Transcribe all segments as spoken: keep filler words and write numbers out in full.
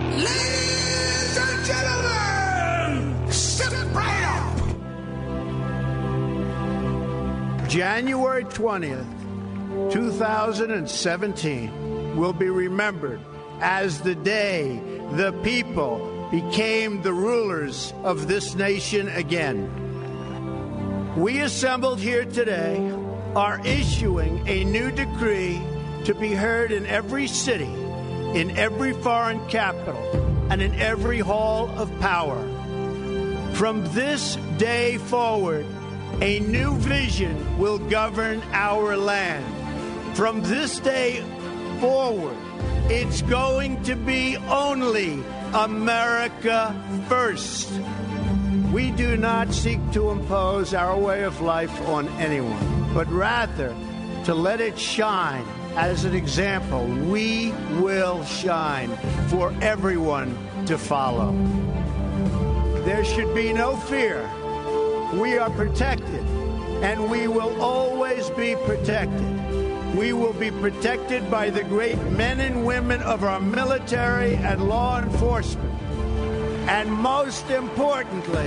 Ladies and gentlemen, step right up. January twentieth, two thousand seventeen will be remembered as the day the people became the rulers of this nation again. We assembled here today are issuing a new decree to be heard in every city, in every foreign capital, and in every hall of power. From this day forward, a new vision will govern our land. From this day forward, it's going to be only America first. We do not seek to impose our way of life on anyone, but rather to let it shine as an example. We will shine for everyone to follow. There should be no fear. We are protected, and we will always be protected. We will be protected by the great men and women of our military and law enforcement. And most importantly,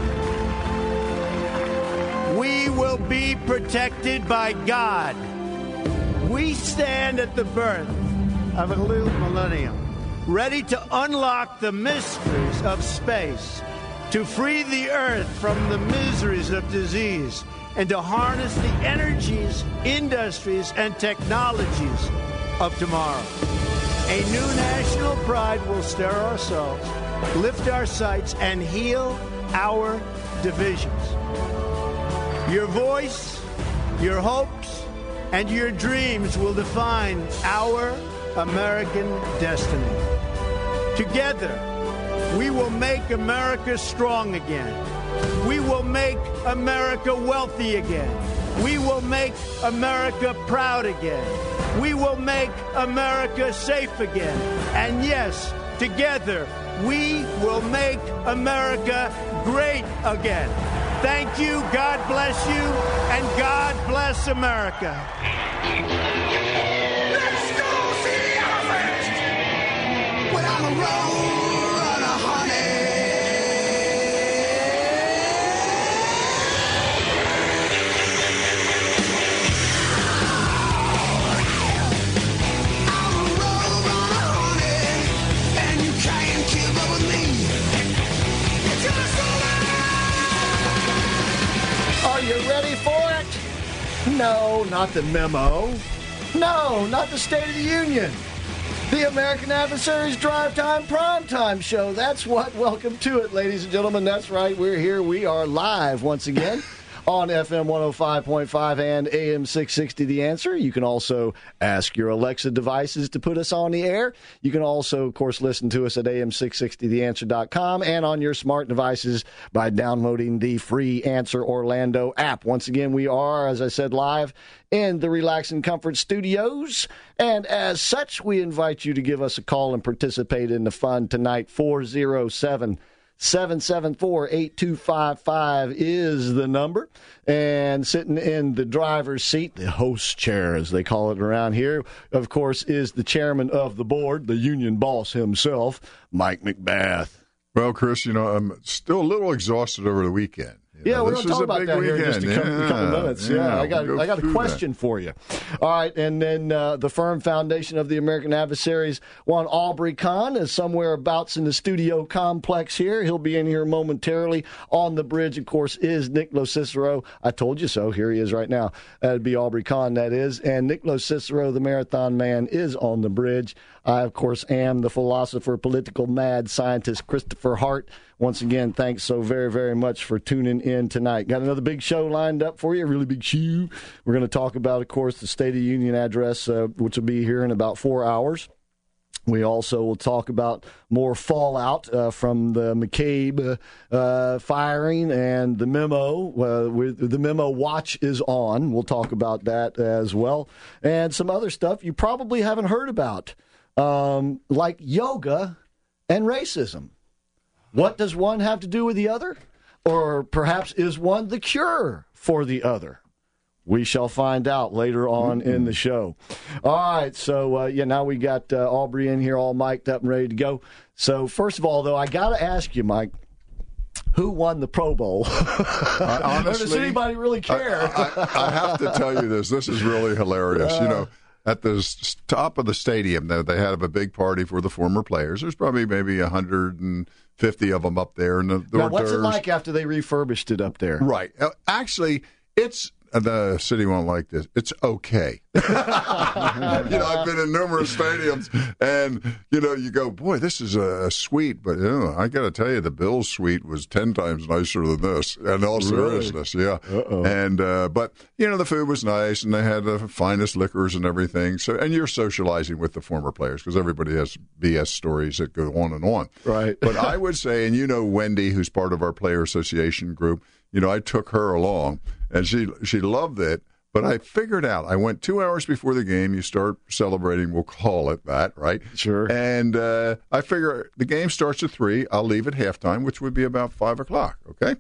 we will be protected by God. We stand at the birth of a new millennium, ready to unlock the mysteries of space, to free the earth from the miseries of disease, and to harness the energies, industries, and technologies of tomorrow. A new national pride will stir our souls, lift our sights, and heal our divisions. Your voice, your hopes, and your dreams will define our American destiny. Together, we will make America strong again. We will make America wealthy again. We will make America proud again. We will make America safe again. And yes, together, we will make America great again. Thank you, God bless you, and God bless America. Let's go see the elephant. When I'm a road runner, honey. I'm a road runner, honey, and you can't keep up with me. It's gonna Are you ready for it? No, not the memo. No, not the State of the Union. The American Adversaries Drive Time Primetime Show. That's what. Welcome to it, ladies and gentlemen. That's right. We're here. We are live once again on F M one oh five point five and A M six sixty The Answer. You can also ask your Alexa devices to put us on the air. You can also, of course, listen to us at A M six sixty the answer dot com and on your smart devices by downloading the free Answer Orlando app. Once again, we are, as I said, live in the Relax and Comfort Studios. And as such, we invite you to give us a call and participate in the fun tonight. four oh seven, seven seven four, eight two five five is the number. And sitting in the driver's seat, the host chair, as they call it around here, of course, is the chairman of the board, the union boss himself, Mike McBath. Well, Chris, you know, I'm still a little exhausted over the weekend. You Yeah, know, we're going to talk about that weekend. here in just a couple, yeah, couple minutes. Yeah, yeah I got we'll I got a question that. for you. All right, and then uh, the firm foundation of the American Adversaries, one Aubrey Kahn, is somewhere abouts in the studio complex here. He'll be in here momentarily. On the bridge, of course, is Nick Locicero. I told you so. Here he is right now. That'd be Aubrey Kahn, that is. And Nick Locicero, the marathon man, is on the bridge. I, of course, am the philosopher, political mad scientist, Christopher Hart. Once again, thanks so very, very much for tuning in tonight. Got another big show lined up for you, a really big show. We're going to talk about, of course, the State of the Union address, uh, which will be here in about four hours. We also will talk about more fallout uh, from the McCabe uh, firing and the memo. Uh, with, the memo watch is on. We'll talk about that as well. And some other stuff you probably haven't heard about, um, like yoga and racism. What does one have to do with the other? Or perhaps is one the cure for the other? We shall find out later on mm-hmm. in the show. All right, so, uh, yeah, now we got uh, Aubrey in here all mic'd up and ready to go. So, first of all, though, I got to ask you, Mike, who won the Pro Bowl? Uh, honestly, does anybody really care? I, I, I have to tell you this. This is really hilarious. Uh, you know, at the s- top of the stadium, they, they had a big party for the former players. There's probably maybe one hundred fifty of them up there. And the, the now, what's it like after they refurbished it up there? Right. Uh, actually, it's the city won't like this. It's okay. you know, I've been in numerous stadiums, and you know, you go, boy, this is a suite, but you know, I got to tell you, the Bills suite was ten times nicer than this. In all seriousness, really? yeah. Uh-oh. And uh, but you know, the food was nice, and they had the finest liquors and everything. So, and you're socializing with the former players because everybody has B S stories that go on and on. Right. But I would say, and you know, Wendy, who's part of our player association group. You know, I took her along, and she she loved it. But I figured out, I went two hours before the game. You start celebrating, we'll call it that, right? Sure. And uh, I figure the game starts at three. I'll leave at halftime, which would be about five o'clock, okay?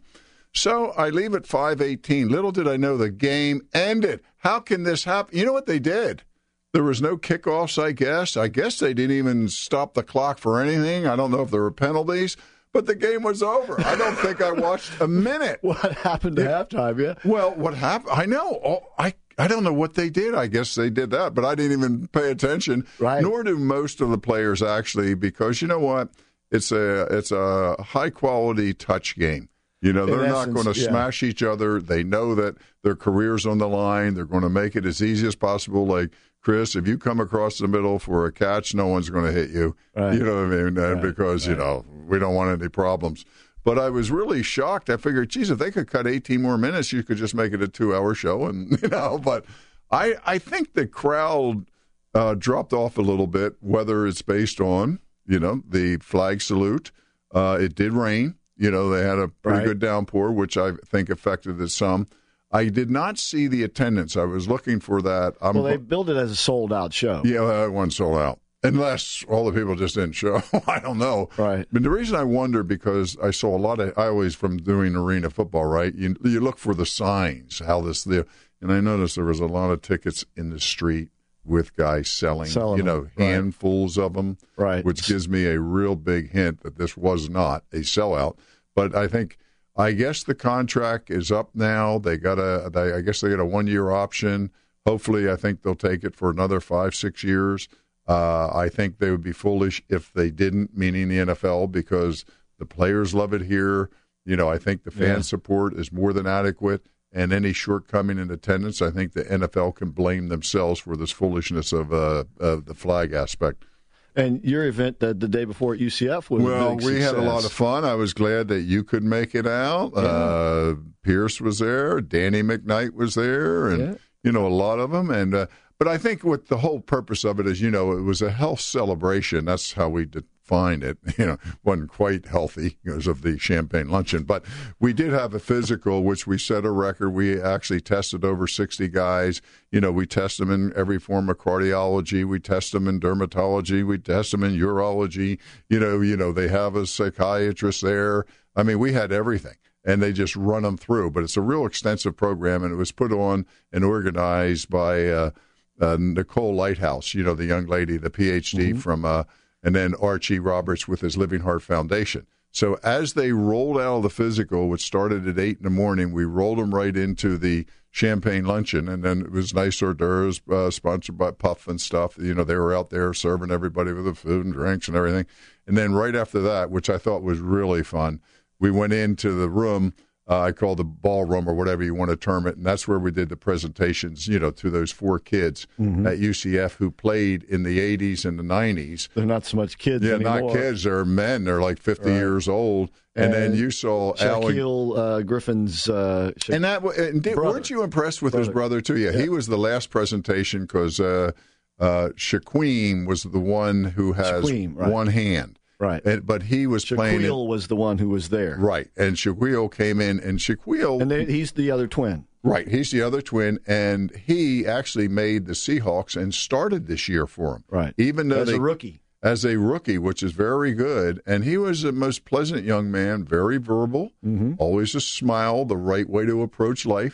So I leave at five eighteen. Little did I know the game ended. How can this happen? You know what they did? There was no kickoffs, I guess. I guess they didn't even stop the clock for anything. I don't know if there were penalties. But the game was over. I don't think I watched a minute. What happened to yeah. halftime, yeah? Well, what happened? I know. Oh, I I don't know what they did. I guess they did that, but I didn't even pay attention. Right. Nor do most of the players actually, because you know what? It's a it's a high quality touch game. You know, they're In not essence, going to yeah. smash each other. They know that their career's on the line. They're going to make it as easy as possible. Like, Chris, if you come across the middle for a catch, no one's going to hit you. Right. You know what I mean? And right. because, right. you know, we don't want any problems. But I was really shocked. I figured, geez, if they could cut eighteen more minutes, you could just make it a two-hour show. And, you know, but I, I think the crowd uh, dropped off a little bit, whether it's based on, you know, the flag salute. Uh, it did rain. You know, they had a pretty right. good downpour, which I think affected it some. I did not see the attendance. I was looking for that. I'm, well, they built it as a sold-out show. Yeah, that one sold out. Unless all the people just didn't show. I don't know. Right. But the reason I wonder, because I saw a lot of, I always, from doing arena football, right, you, you look for the signs, how this, the, and I noticed there was a lot of tickets in the street with guys selling, selling you know, them. Right. handfuls of them, right. which gives me a real big hint that this was not a sellout. But I think, I guess the contract is up now. They got a, they, I guess they got a one-year option. Hopefully, I think they'll take it for another five, six years. Uh, I think they would be foolish if they didn't, meaning the N F L, because the players love it here. You know, I think the fan yeah. support is more than adequate. And any shortcoming in attendance, I think the N F L can blame themselves for this foolishness of, uh, of the flag aspect. And your event the, the day before at U C F was well, a big we success. had a lot of fun. I was glad that you could make it out. Yeah. Uh, Pierce was there. Danny McKnight was there, and yeah. you know, a lot of them. And uh, but I think what the whole purpose of it is, you know, it was a health celebration. That's how we defined it. You know, wasn't quite healthy because of the champagne luncheon, but we did have a physical, which we set a record. We actually tested over sixty guys. You know, we test them in every form of cardiology. We test them in dermatology. We test them in urology. You know, you know, they have a psychiatrist there. I mean, we had everything. And they just run them through. But it's a real extensive program, and it was put on and organized by uh, uh, Nicole Lighthouse, you know, the young lady, the P H D mm-hmm. from, uh, and then Archie Roberts with his Living Heart Foundation. So as they rolled out of the physical, which started at eight in the morning, we rolled them right into the champagne luncheon, and then it was nice hors d'oeuvres uh, sponsored by Puff and stuff. You know, they were out there serving everybody with the food and drinks and everything. And then right after that, which I thought was really fun, we went into the room, uh, I call the ballroom or whatever you want to term it, and that's where we did the presentations, you know, to those four kids mm-hmm. at U C F who played in the eighties and the nineties. They're not so much kids yeah, anymore. not kids. They're men. They're like fifty right. years old. And, and then you saw Shaquille uh, Griffin's uh, Sha- and that and did, weren't you impressed with brother. his brother, too? Yeah, yeah, he was the last presentation because uh, uh, Shaquem was the one who has Shaquem, right. one hand. Right. And, but he was Shaquille playing. Shaquille was the one who was there. Right. And Shaquille came in, and Shaquille. And they, he's the other twin. Right. He's the other twin, and he actually made the Seahawks and started this year for him. Right. Even though As they, a rookie. As a rookie, which is very good. And he was the most pleasant young man, very verbal, mm-hmm. always a smile, the right way to approach life.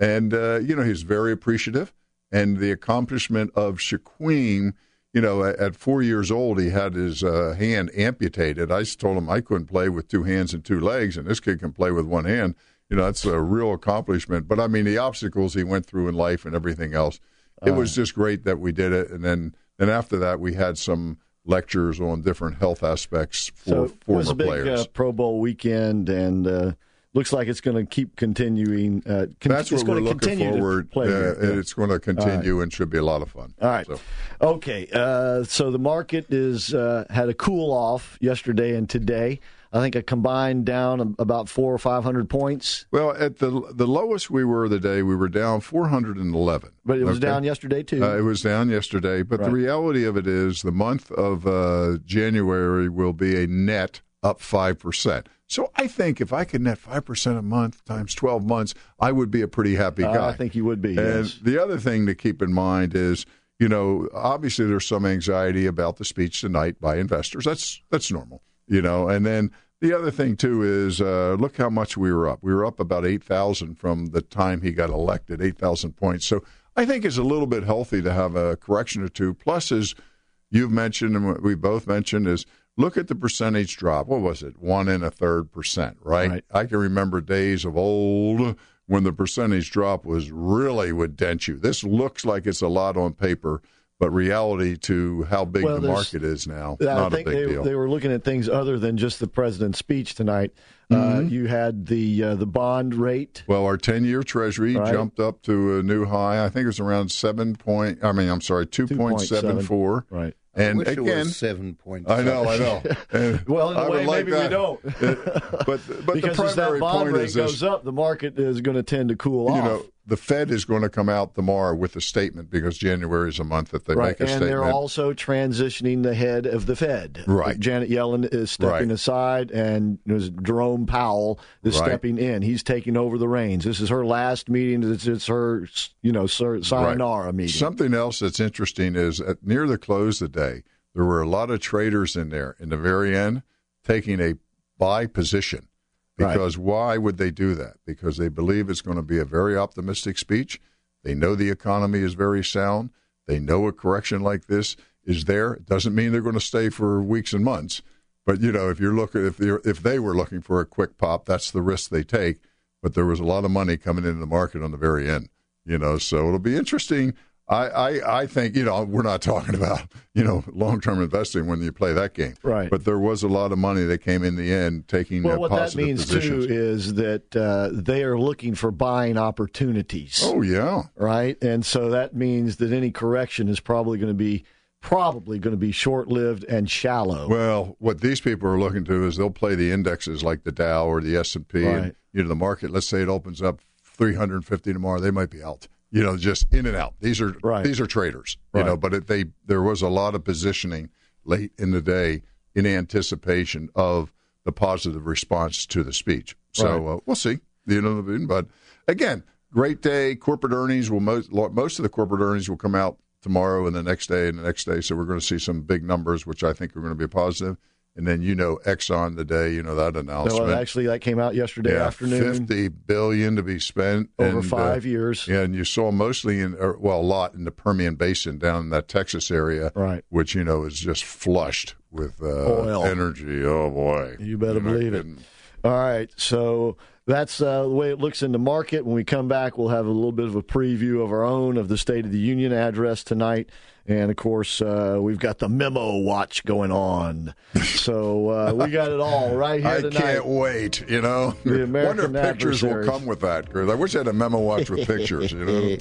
And, uh, you know, he's very appreciative. And the accomplishment of Shaquem, you know, at, at four years old, he had his uh, hand amputated. I told him I couldn't play with two hands and two legs, and this kid can play with one hand. You know, that's a real accomplishment. But, I mean, the obstacles he went through in life and everything else, it uh, was just great that we did it. And then, then after that, we had some lectures on different health aspects for so former it was a big, players. Uh, Pro Bowl weekend, and uh, looks like it's going to keep continuing. Uh, con- That's what we're looking forward. To play uh, yeah. It's going to continue right. and should be a lot of fun. All right. So. Okay. Uh, so the market is uh, had a cool off yesterday and today. I think a combined down about four or five hundred points. Well, at the the lowest we were the day, we were down four hundred and eleven. But it was okay? down yesterday too. Uh, it was down yesterday. But right. the reality of it is, the month of uh, January will be a net up five percent. So I think if I could net five percent a month times twelve months, I would be a pretty happy guy. Uh, I think you would be. And yes. the other thing to keep in mind is, you know, obviously there's some anxiety about the speech tonight by investors. That's that's normal, you know. And then the other thing, too, is uh, look how much we were up. We were up about eight thousand from the time he got elected, eight thousand points. So I think it's a little bit healthy to have a correction or two. Plus, as you've mentioned and we both mentioned, is look at the percentage drop. What was it? One and a third percent, right? right? I can remember days of old when the percentage drop was really would dent you. This looks like it's a lot on paper, but reality to how big well, the market is now, I not think a big they, deal. They were looking at things other than just the president's speech tonight. Mm-hmm. Uh, you had the uh, the bond rate. Well, our ten-year Treasury right. jumped up to a new high. I think it was around seven point. I mean, I'm sorry, two point seven four. Right. And I wish again, it was seven point. I know, I know. And well, in a I way, like maybe that. we don't. It, but but because the as that primary bond point rate is goes this, up, the market is going to tend to cool you off. know, the Fed is going to come out tomorrow with a statement because January is a month that they right. make a and statement. And they're also transitioning the head of the Fed. Right. Janet Yellen is stepping right. aside, and Jerome Powell is right. stepping in. He's taking over the reins. This is her last meeting. It's, it's her, you know, sayonara right. meeting. Something else that's interesting is at near the close of the day, there were a lot of traders in there in the very end taking a buy position. Because right. why would they do that? Because they believe it's going to be a very optimistic speech. They know the economy is very sound. They know a correction like this is there. It doesn't mean they're going to stay for weeks and months. But, you know, if you're looking, if they're, if they were looking for a quick pop, that's the risk they take. But there was a lot of money coming into the market on the very end, you know, so it'll be interesting. I, I, I think, you know, we're not talking about, you know, long-term investing when you play that game. Right. But there was a lot of money that came in the end taking well, uh, what positive that means, positions. too, is that uh, they are looking for buying opportunities. Oh, yeah. Right? And so that means that any correction is probably going to be probably going to be short-lived and shallow. Well, what these people are looking to is they'll play the indexes like the Dow or the S and P. Right. And, you know, the market, let's say it opens up three hundred fifty tomorrow, they might be out. You know, just in and out. These are right. these are traders, you right. know. But it, they there was a lot of positioning late in the day in anticipation of the positive response to the speech. So right. uh, we'll see. You know, but again, great day. Corporate earnings will most most of the corporate earnings will come out tomorrow and the next day and the next day. So we're going to see some big numbers, which I think are going to be positive. And then, you know, Exxon today, you know, that announcement. No, actually, that came out yesterday yeah, afternoon. fifty billion dollars to be spent. Over and, five uh, years. Yeah, and you saw mostly, in, or, well, a lot in the Permian Basin down in that Texas area, right. which, you know, is just flushed with uh, oil. Energy. Oh, boy. You better You're believe it. All right, so that's uh, the way it looks in the market. When we come back, we'll have a little bit of a preview of our own of the State of the Union address tonight. And, of course, uh, we've got the memo watch going on. So uh, we got it all right here I tonight. I can't wait, you know. The American wonder if pictures will come with that, Chris. I wish I had a memo watch with pictures, you know.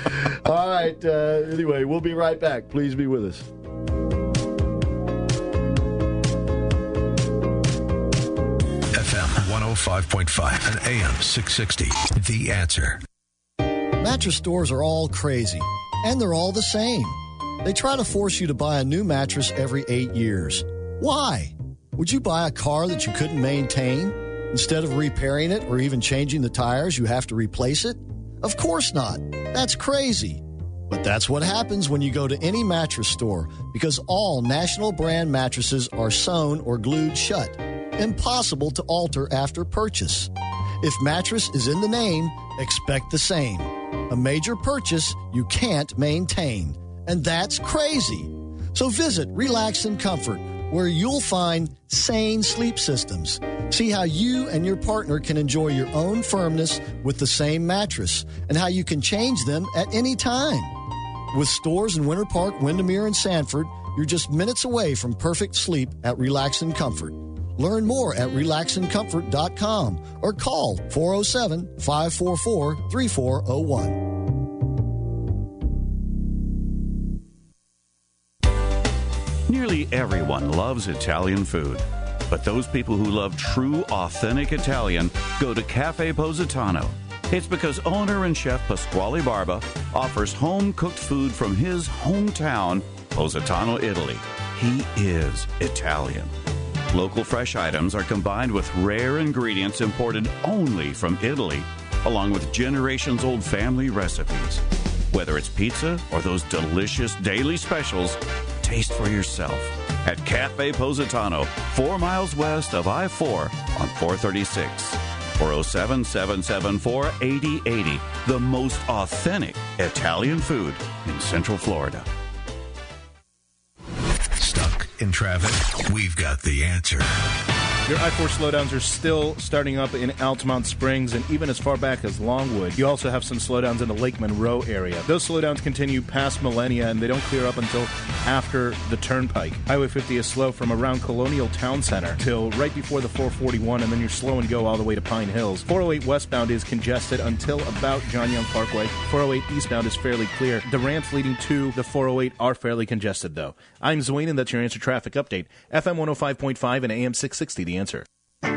All right. Uh, anyway, we'll be right back. Please be with us. F M one oh five point five and A M six sixty. The Answer. Mattress stores are all crazy, and they're all the same. They try to force you to buy a new mattress every eight years. Why? Would you buy a car that you couldn't maintain? Instead of repairing it or even changing the tires, you have to replace it? Of course not. That's crazy. But that's what happens when you go to any mattress store, because all national brand mattresses are sewn or glued shut. Impossible to alter after purchase. If mattress is in the name, expect the same. A major purchase you can't maintain. And that's crazy. So visit Relax and Comfort, where you'll find sane sleep systems. See how you and your partner can enjoy your own firmness with the same mattress and how you can change them at any time. With stores in Winter Park, Windermere, and Sanford, you're just minutes away from perfect sleep at Relax and Comfort. Learn more at relax and comfort dot com or call four oh seven, five four four, three four oh one. Nearly everyone loves Italian food, but those people who love true, authentic Italian go to Cafe Positano. It's because owner and chef Pasquale Barba offers home-cooked food from his hometown, Positano, Italy. He is Italian. Local fresh items are combined with rare ingredients imported only from Italy, along with generations-old family recipes. Whether it's pizza or those delicious daily specials, taste for yourself at Cafe Positano, four miles west of I four on four thirty-six. four oh seven, seven seven four, eight oh eight oh. The most authentic Italian food in Central Florida. Stuck in traffic? We've got the answer. Your I four slowdowns are still starting up in Altamont Springs and even as far back as Longwood. You also have some slowdowns in the Lake Monroe area. Those slowdowns continue past Millennia and they don't clear up until after the Turnpike. Highway fifty is slow from around Colonial Town Center till right before the four forty-one, and then you're slow and go all the way to Pine Hills. four oh eight westbound is congested until about John Young Parkway. four oh eight eastbound is fairly clear. The ramps leading to the four oh eight are fairly congested, though. I'm Zwayne, and that's your Answer Traffic Update. F M one oh five point five and A M six sixty, The Answer.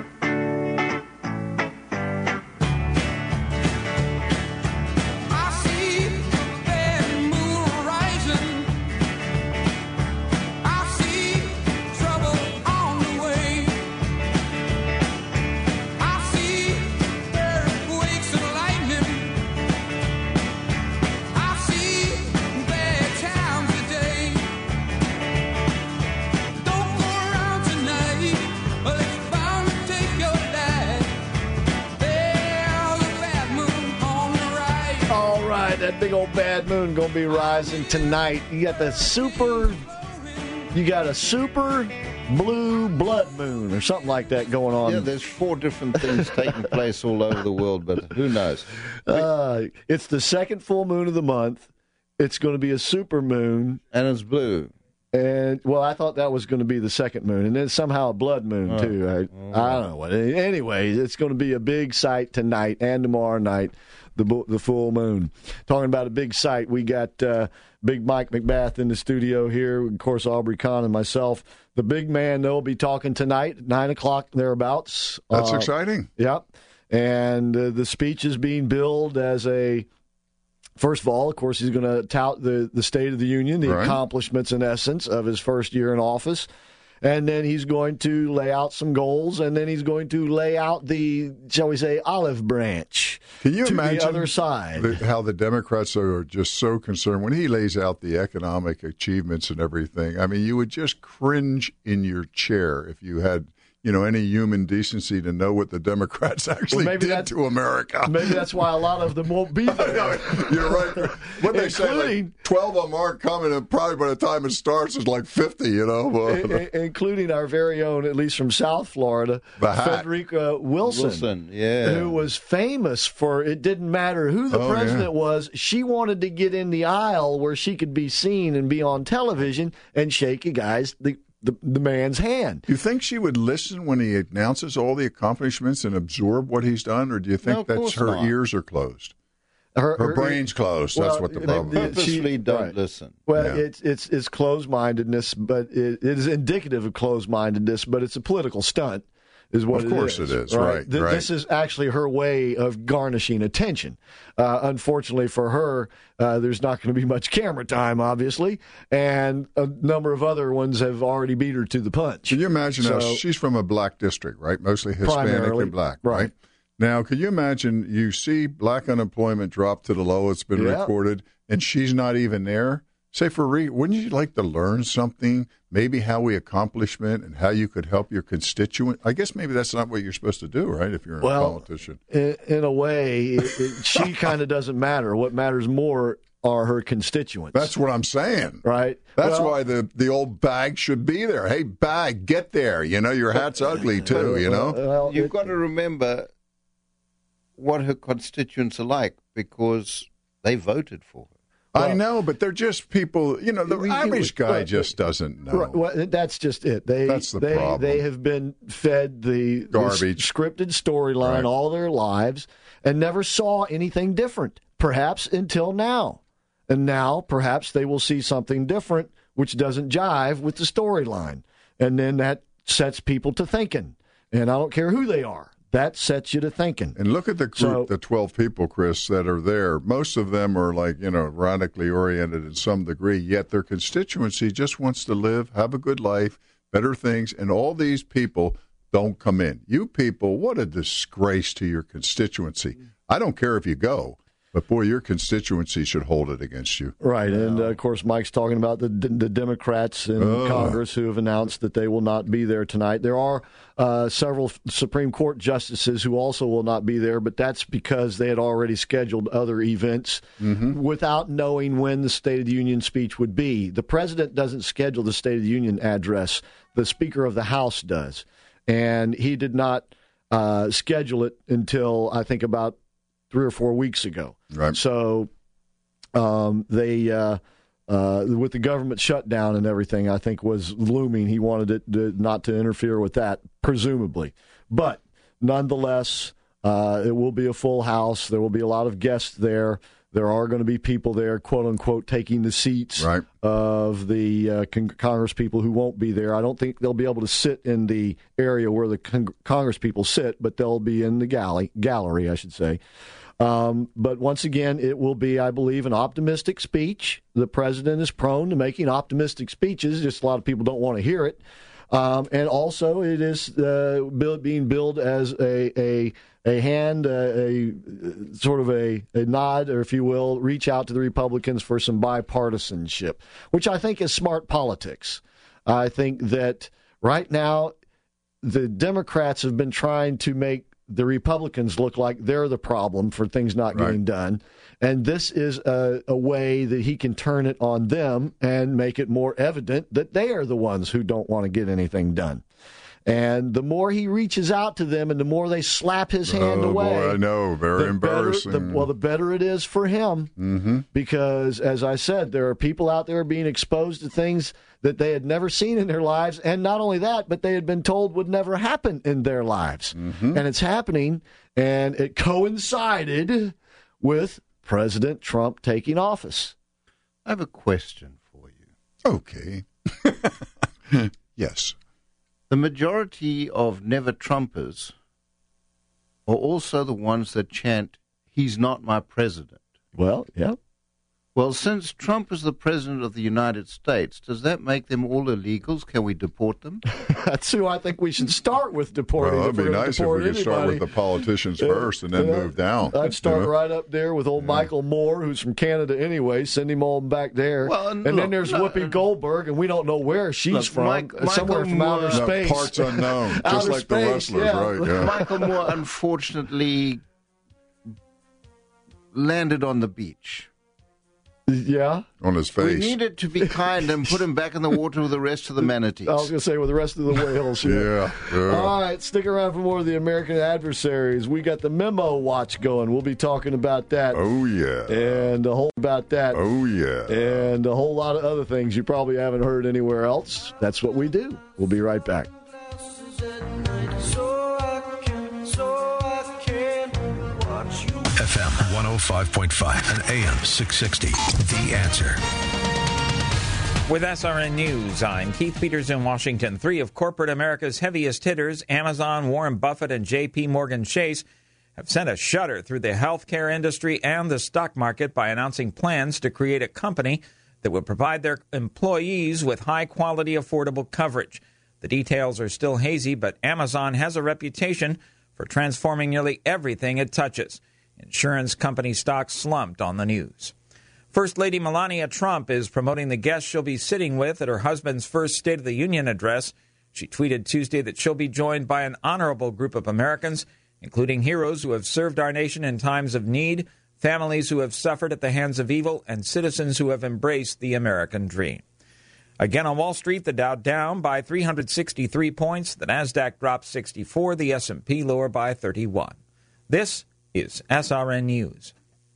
That big old bad moon gonna be rising tonight. You got the super, you got a super blue blood moon or something like that going on. Yeah, there's four different things taking place all over the world, but who knows? Uh, it's the second full moon of the month. It's going to be a super moon, and it's blue. And well, I thought that was going to be the second moon, and then somehow a blood moon oh. too. I, I don't know what. Anyway, it's going to be a big sight tonight and tomorrow night. The, the full moon. Talking about a big sight, we got uh, Big Mike McBath in the studio here. Of course, Aubrey Kahn and myself. The big man, they'll be talking tonight, nine o'clock thereabouts. That's uh, exciting. Yep. And uh, the speech is being billed as a, first of all, of course, he's going to tout the, the State of the Union, the right. accomplishments, in essence, of his first year in office. And then he's going to lay out some goals, and then he's going to lay out the, shall we say, olive branch. Can you to imagine the other side? The, how the Democrats are just so concerned when he lays out the economic achievements and everything? I mean, you would just cringe in your chair if you had, you know, any human decency to know what the Democrats actually well, did to America. Maybe that's why a lot of them won't be there. You're right. What they say, like twelve of them aren't coming, and probably by the time it starts, it's like fifty, you know. I- including our very own, at least from South Florida, Frederica Wilson, Wilson yeah. who was famous for, it didn't matter who the oh, president yeah. was, she wanted to get in the aisle where she could be seen and be on television and shake a guy's, the The, the man's hand. Do you think she would listen when he announces all the accomplishments and absorb what he's done, or do you think no, that's her not. ears are closed? Her, her, her brain's closed. Well, that's what the problem they is. purposely she, don't right. listen. Well, yeah. it's it's it's closed-mindedness, but it, it is indicative of closed-mindedness. But it's a political stunt, is what it is. Of course it is. Right. Th- right. This is actually her way of garnishing attention. Uh, unfortunately for her, uh, there's not going to be much camera time, obviously, and a number of other ones have already beat her to the punch. Can you imagine so, how she's from a black district, right? Mostly Hispanic and black, right? right? Now, can you imagine you see black unemployment drop to the lowest been yeah. recorded, and she's not even there? say, for re- wouldn't you like to learn something, maybe how we accomplishment and how you could help your constituent? I guess maybe that's not what you're supposed to do, right, if you're well, a politician. In, in a way, it, it, she kind of doesn't matter. What matters more are her constituents. That's what I'm saying. Right. That's well, why the, the old bag should be there. Hey, bag, get there. You know, your hat's ugly, too, you know? Well, You've it, got to remember what her constituents are like because they voted for her. Well, I know, but they're just people, you know, the we, average guy right, just doesn't know. Right, well, that's just it. They, That's the they, problem. They have been fed the, Garbage. the scripted storyline Right. all their lives and never saw anything different, perhaps until now. And now, perhaps they will see something different, which doesn't jive with the storyline. And then that sets people to thinking. And I don't care who they are. That sets you to thinking. And look at the group, So- the twelve people, Chris, that are there. Most of them are like, you know, radically oriented in some degree, yet their constituency just wants to live, have a good life, better things, and all these people don't come in. You people, what a disgrace to your constituency. I don't care if you go, but boy, your constituency should hold it against you. Right, and uh, of course, Mike's talking about the the Democrats in Ugh. Congress who have announced that they will not be there tonight. There are uh, several Supreme Court justices who also will not be there, but that's because they had already scheduled other events Mm-hmm. without knowing when the State of the Union speech would be. The president doesn't schedule the State of the Union address; the Speaker of the House does, and he did not uh, schedule it until I think about three or four weeks ago. Right. So um, they, uh, uh, with the government shutdown and everything, I think was looming. He wanted it to, not to interfere with that, presumably. But nonetheless, uh, it will be a full house. There will be a lot of guests there. There are going to be people there, quote unquote, taking the seats Right. of the uh, con- Congress people who won't be there. I don't think they'll be able to sit in the area where the con- Congress people sit, but they'll be in the galley, gallery, I should say. Um, but once again, it will be, I believe, an optimistic speech. The president is prone to making optimistic speeches. Just a lot of people don't want to hear it. Um, and also, it is uh, build, being billed as a a, a hand, uh, a sort of a, a nod, or if you will, reach out to the Republicans for some bipartisanship, which I think is smart politics. I think that right now, the Democrats have been trying to make the Republicans look like they're the problem for things not Right. getting done. And this is a, a way that he can turn it on them and make it more evident that they are the ones who don't want to get anything done. And the more he reaches out to them and the more they slap his hand oh, away. boy, I know. Very the better- embarrassing. the- well, the better it is for him. Mm-hmm. Because, as I said, there are people out there being exposed to things that they had never seen in their lives. And not only that, but they had been told would never happen in their lives. Mm-hmm. And it's happening. And it coincided with President Trump taking office. I have a question for you. Okay. Yes. The majority of never Trumpers are also the ones that chant, "He's not my president." Well, yeah. Well, since Trump is the president of the United States, does that make them all illegals? Can we deport them? That's who I think we should start with deporting. Well, if that'd be we're gonna nice if deport we could start anybody. with the politicians first and then Yeah. move down. I'd start you know? right up there with old Michael Moore, who's from Canada anyway. Send him all back there. Well, and look, then there's no, Whoopi Goldberg, and we don't know where she's Look, from. Mike- uh, somewhere Michael from outer Moore- No, space. parts unknown, just Outer like the space, wrestlers, yeah. right? Yeah. Michael Moore, unfortunately, landed on the beach. Yeah. On his We face. needed to be kind and put him back in the water with the rest of the manatees. I was going to say with the rest of the whales. Yeah, yeah. All right, stick around for more of the American Adversaries. We got the Memo Watch going. We'll be talking about that. Oh, yeah. And a whole about that. Oh, yeah. And a whole lot of other things you probably haven't heard anywhere else. That's what we do. We'll be right back. F M one oh five point five and A M six sixty. The Answer. With S R N News, I'm Keith Peters in Washington. Three of corporate America's heaviest hitters, Amazon, Warren Buffett, and J P. Morgan Chase, have sent a shudder through the healthcare industry and the stock market by announcing plans to create a company that would provide their employees with high-quality, affordable coverage. The details are still hazy, but Amazon has a reputation for transforming nearly everything it touches. Insurance company stocks slumped on the news. First Lady Melania Trump is promoting the guests she'll be sitting with at her husband's first State of the Union address. She tweeted Tuesday that she'll be joined by an honorable group of Americans, including heroes who have served our nation in times of need, families who have suffered at the hands of evil, and citizens who have embraced the American dream. Again on Wall Street, the Dow down by three hundred sixty-three points, the Nasdaq dropped sixty-four, the S and P lower by thirty-one. This is S R N News.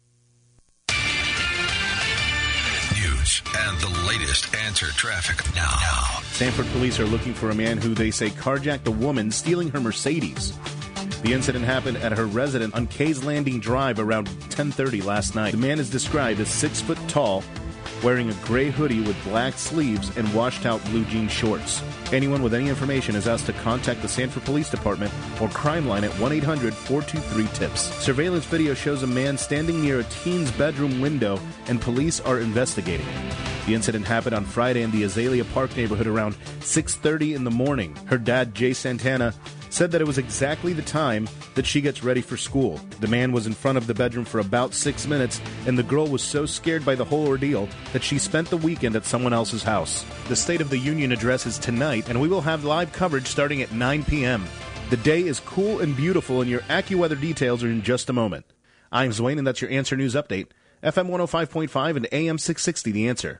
News and the latest Answer Traffic now. now. Sanford police are looking for a man who they say carjacked a woman stealing her Mercedes. The incident happened at her residence on Kays Landing Drive around ten thirty last night. The man is described as six foot tall, wearing a gray hoodie with black sleeves and washed-out blue jean shorts. Anyone with any information is asked to contact the Sanford Police Department or crime line at one eight hundred four two three TIPS. Surveillance video shows a man standing near a teen's bedroom window, and police are investigating. The incident happened on Friday in the Azalea Park neighborhood around six thirty in the morning. Her dad, Jay Santana, said that it was exactly the time that she gets ready for school. The man was in front of the bedroom for about six minutes, and the girl was so scared by the whole ordeal that she spent the weekend at someone else's house. The State of the Union address is tonight, and we will have live coverage starting at nine p.m. The day is cool and beautiful, and your AccuWeather details are in just a moment. I'm Zwane, and that's your Answer News Update. F M one oh five point five and A M six sixty, The Answer.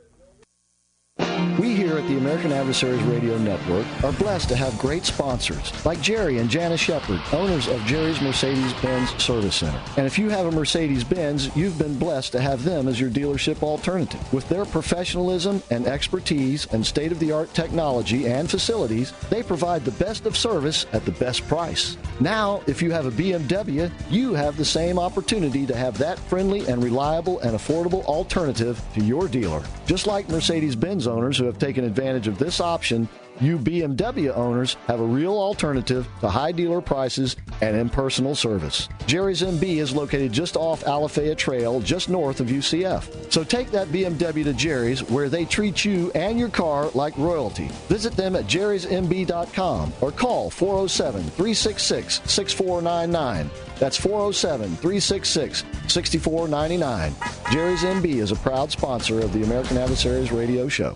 We here at the American Adversaries Radio Network are blessed to have great sponsors like Jerry and Janice Shepard, owners of Jerry's Mercedes-Benz Service Center. And if you have a Mercedes-Benz, you've been blessed to have them as your dealership alternative. With their professionalism and expertise and state-of-the-art technology and facilities, they provide the best of service at the best price. Now, if you have a B M W, you have the same opportunity to have that friendly and reliable and affordable alternative to your dealer. Just like Mercedes-Benz owners who have taken advantage of this option, you B M W owners have a real alternative to high dealer prices and impersonal service. Jerry's M B is located just off Alafaya Trail, just north of U C F. So take that B M W to Jerry's, where they treat you and your car like royalty. Visit them at jerrys m b dot com or call four oh seven, three six six, six four nine nine. That's four oh seven, three six six, six four nine nine. Jerry's M B is a proud sponsor of the American Adversaries Radio Show.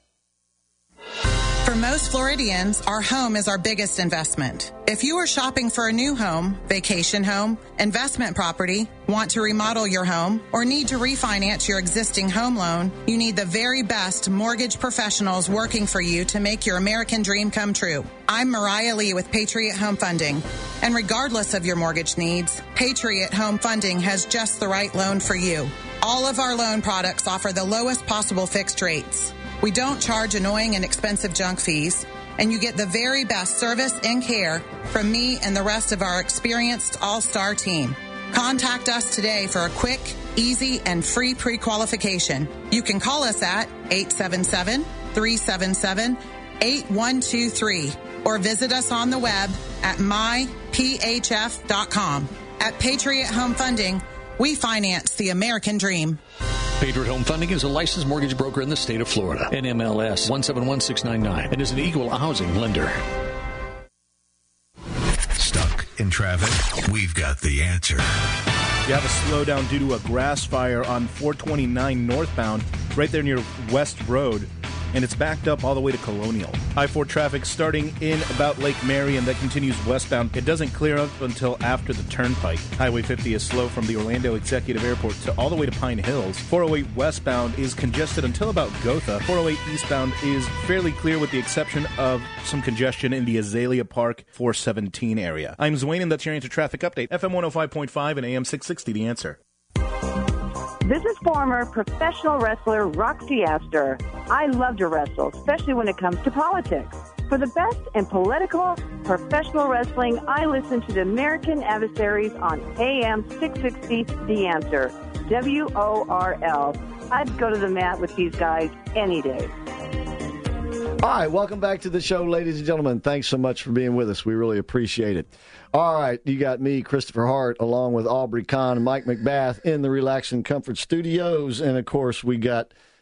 For most Floridians, our home is our biggest investment. If you are shopping for a new home, vacation home, investment property, want to remodel your home, or need to refinance your existing home loan, you need the very best mortgage professionals working for you to make your American dream come true. I'm Mariah Lee with Patriot Home Funding. And regardless of your mortgage needs, Patriot Home Funding has just the right loan for you. All of our loan products offer the lowest possible fixed rates. We don't charge annoying and expensive junk fees, and you get the very best service and care from me and the rest of our experienced all-star team. Contact us today for a quick, easy, and free pre-qualification. You can call us at eight seven seven, three seven seven, eight one two three or visit us on the web at my p h f dot com. At Patriot Home Funding, we finance the American dream. Patriot Home Funding is a licensed mortgage broker in the state of Florida. N M L S one seven one six nine nine and is an equal housing lender. Stuck in traffic? We've got the answer. You have a slowdown due to a grass fire on four twenty-nine northbound, right there near West Road, and it's backed up all the way to Colonial. I four traffic starting in about Lake Marion that continues westbound. It doesn't clear up until after the turnpike. Highway fifty is slow from the Orlando Executive Airport to all the way to Pine Hills. four oh eight westbound is congested until about Gotha. four oh eight eastbound is fairly clear with the exception of some congestion in the Azalea Park four seventeen area. I'm Zwane, and that's your Answer Traffic Update. F M one oh five point five and A M six sixty, The Answer. This is former professional wrestler Roxy Astor. I love to wrestle, especially when it comes to politics. For the best in political, professional wrestling, I listen to the American Adversaries on A M six sixty, The Answer, W O R L. I'd go to the mat with these guys any day. All right, welcome back to the show, ladies and gentlemen. Thanks so much for being with us. We really appreciate it. All right, you got me, Christopher Hart, along with Aubrey Kahn and Mike McBath in the Relax and Comfort Studios. And, of course, we got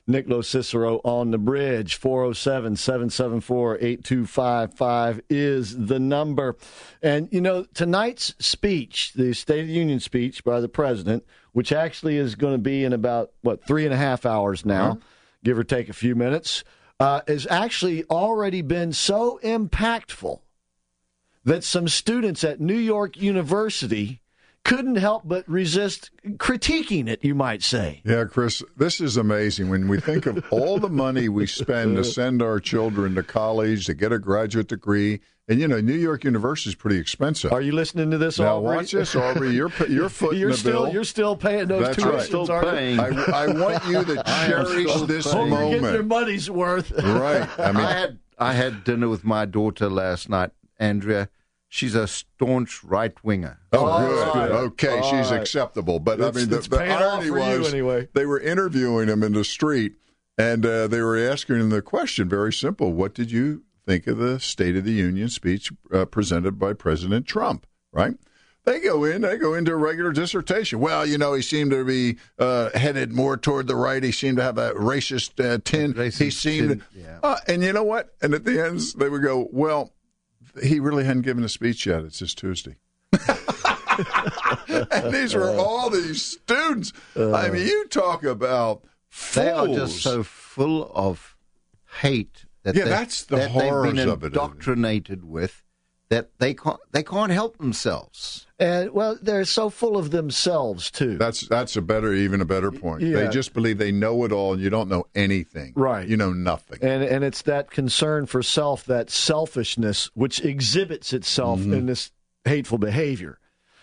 Nick Cicero on the bridge. four oh seven, seven seven four, eight two five five is the number. And, you know, tonight's speech, the State of the Union speech by the president, which actually is going to be in about, what, three and a half hours now, uh-huh. give or take a few minutes, uh, has actually already been so impactful that some students at New York University couldn't help but resist critiquing it, you might say. Yeah, Chris, this is amazing. When we think of all the money we spend to send our children to college, to get a graduate degree, and, you know, New York University is pretty expensive. Are you listening to this, now, Aubrey? Now, watch this, Aubrey. You're, you're footing you're the still, bill. You're still paying those That's tuitions, right. Still aren't paying. I, I want you to cherish this Hope moment. you're getting your money's worth. Right. I mean, I had I had dinner with my daughter last night, Andrea. She's a staunch right-winger. Oh, All good. right. Okay, All she's right. acceptable. But, It's- I mean, the, it's the paying off irony for you was anyway. they were interviewing him in the street, and uh, they were asking him the question, very simple, what did you think of the State of the Union speech uh, presented by President Trump, right? They go in, they go into a regular dissertation. Well, you know, he seemed to be uh, headed more toward the right. He seemed to have a racist uh, tint. Racist he seemed, tint, yeah. uh, and you know what? And at the end, they would go, well, he really hadn't given a speech yet. It's just Tuesday. And these were all these students. Uh, I mean, you talk about fools. They are just so full of hate that, Yeah, they, that's the that they've horrors been of it, isn't it? indoctrinated with that they can't they can't help themselves. And, well, they're so full of themselves, too. That's that's a better, even a better point. Yeah. They just believe they know it all, and you don't know anything. Right. You know nothing. And and it's that concern for self, that selfishness, which exhibits itself Mm-hmm. in this hateful behavior.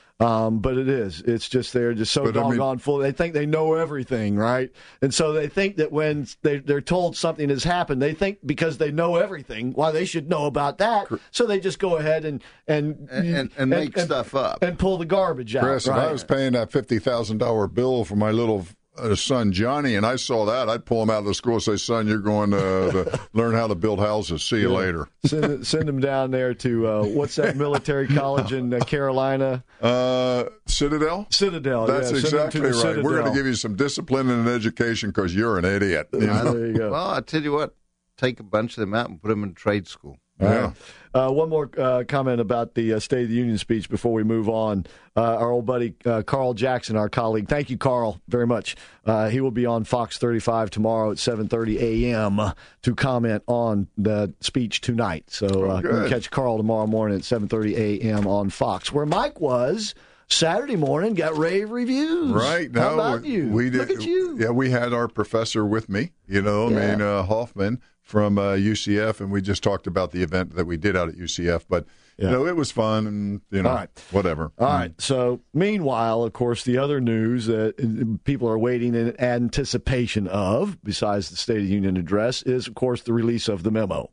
Um, but it is. It's just they're just so But, I mean- doggone full. They think they know everything, right? And so they think that when they, they're told something has happened, they think because they know everything, why they should know about that. So they just go ahead and and And, and, and make stuff up. and pull the garbage out. Chris, if right? I was paying that fifty thousand dollars bill for my little uh, son, Johnny, and I saw that, I'd pull him out of the school and say, son, you're going to, to learn how to build houses. See you Yeah. later. send, send them down there to uh, what's that military college in uh, Carolina? Uh, Citadel? Citadel. That's yeah, send them to exactly the right. Citadel. We're going to give you some discipline and an education because you're an idiot. You Ah, know? there you go. Well, I tell you what, take a bunch of them out and put them in trade school. Yeah. Uh, one more uh, comment about the uh, State of the Union speech before we move on. Uh, our old buddy uh, Carl Jackson, our colleague. Thank you, Carl, very much. Uh, he will be on Fox thirty-five tomorrow at seven thirty a.m. to comment on the speech tonight. So uh, you can catch Carl tomorrow morning at seven thirty a.m. on Fox, where Mike was Saturday morning, got rave reviews. Right. How No, about you? We did, Look at you. Yeah, we had our professor with me, you know, I Yeah. mean, uh, Hoffman from uh, U C F, and we just talked about the event that we did out at U C F. But, Yeah. you know, it was fun and, you know, All right. whatever. All right. So, meanwhile, of course, the other news that people are waiting in anticipation of, besides the State of the Union address, is, of course, the release of the memo.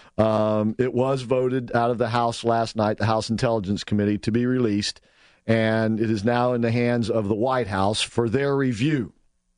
Um, it was voted out of the House last night, the House Intelligence Committee, to be released, and it is now in the hands of the White House for their review.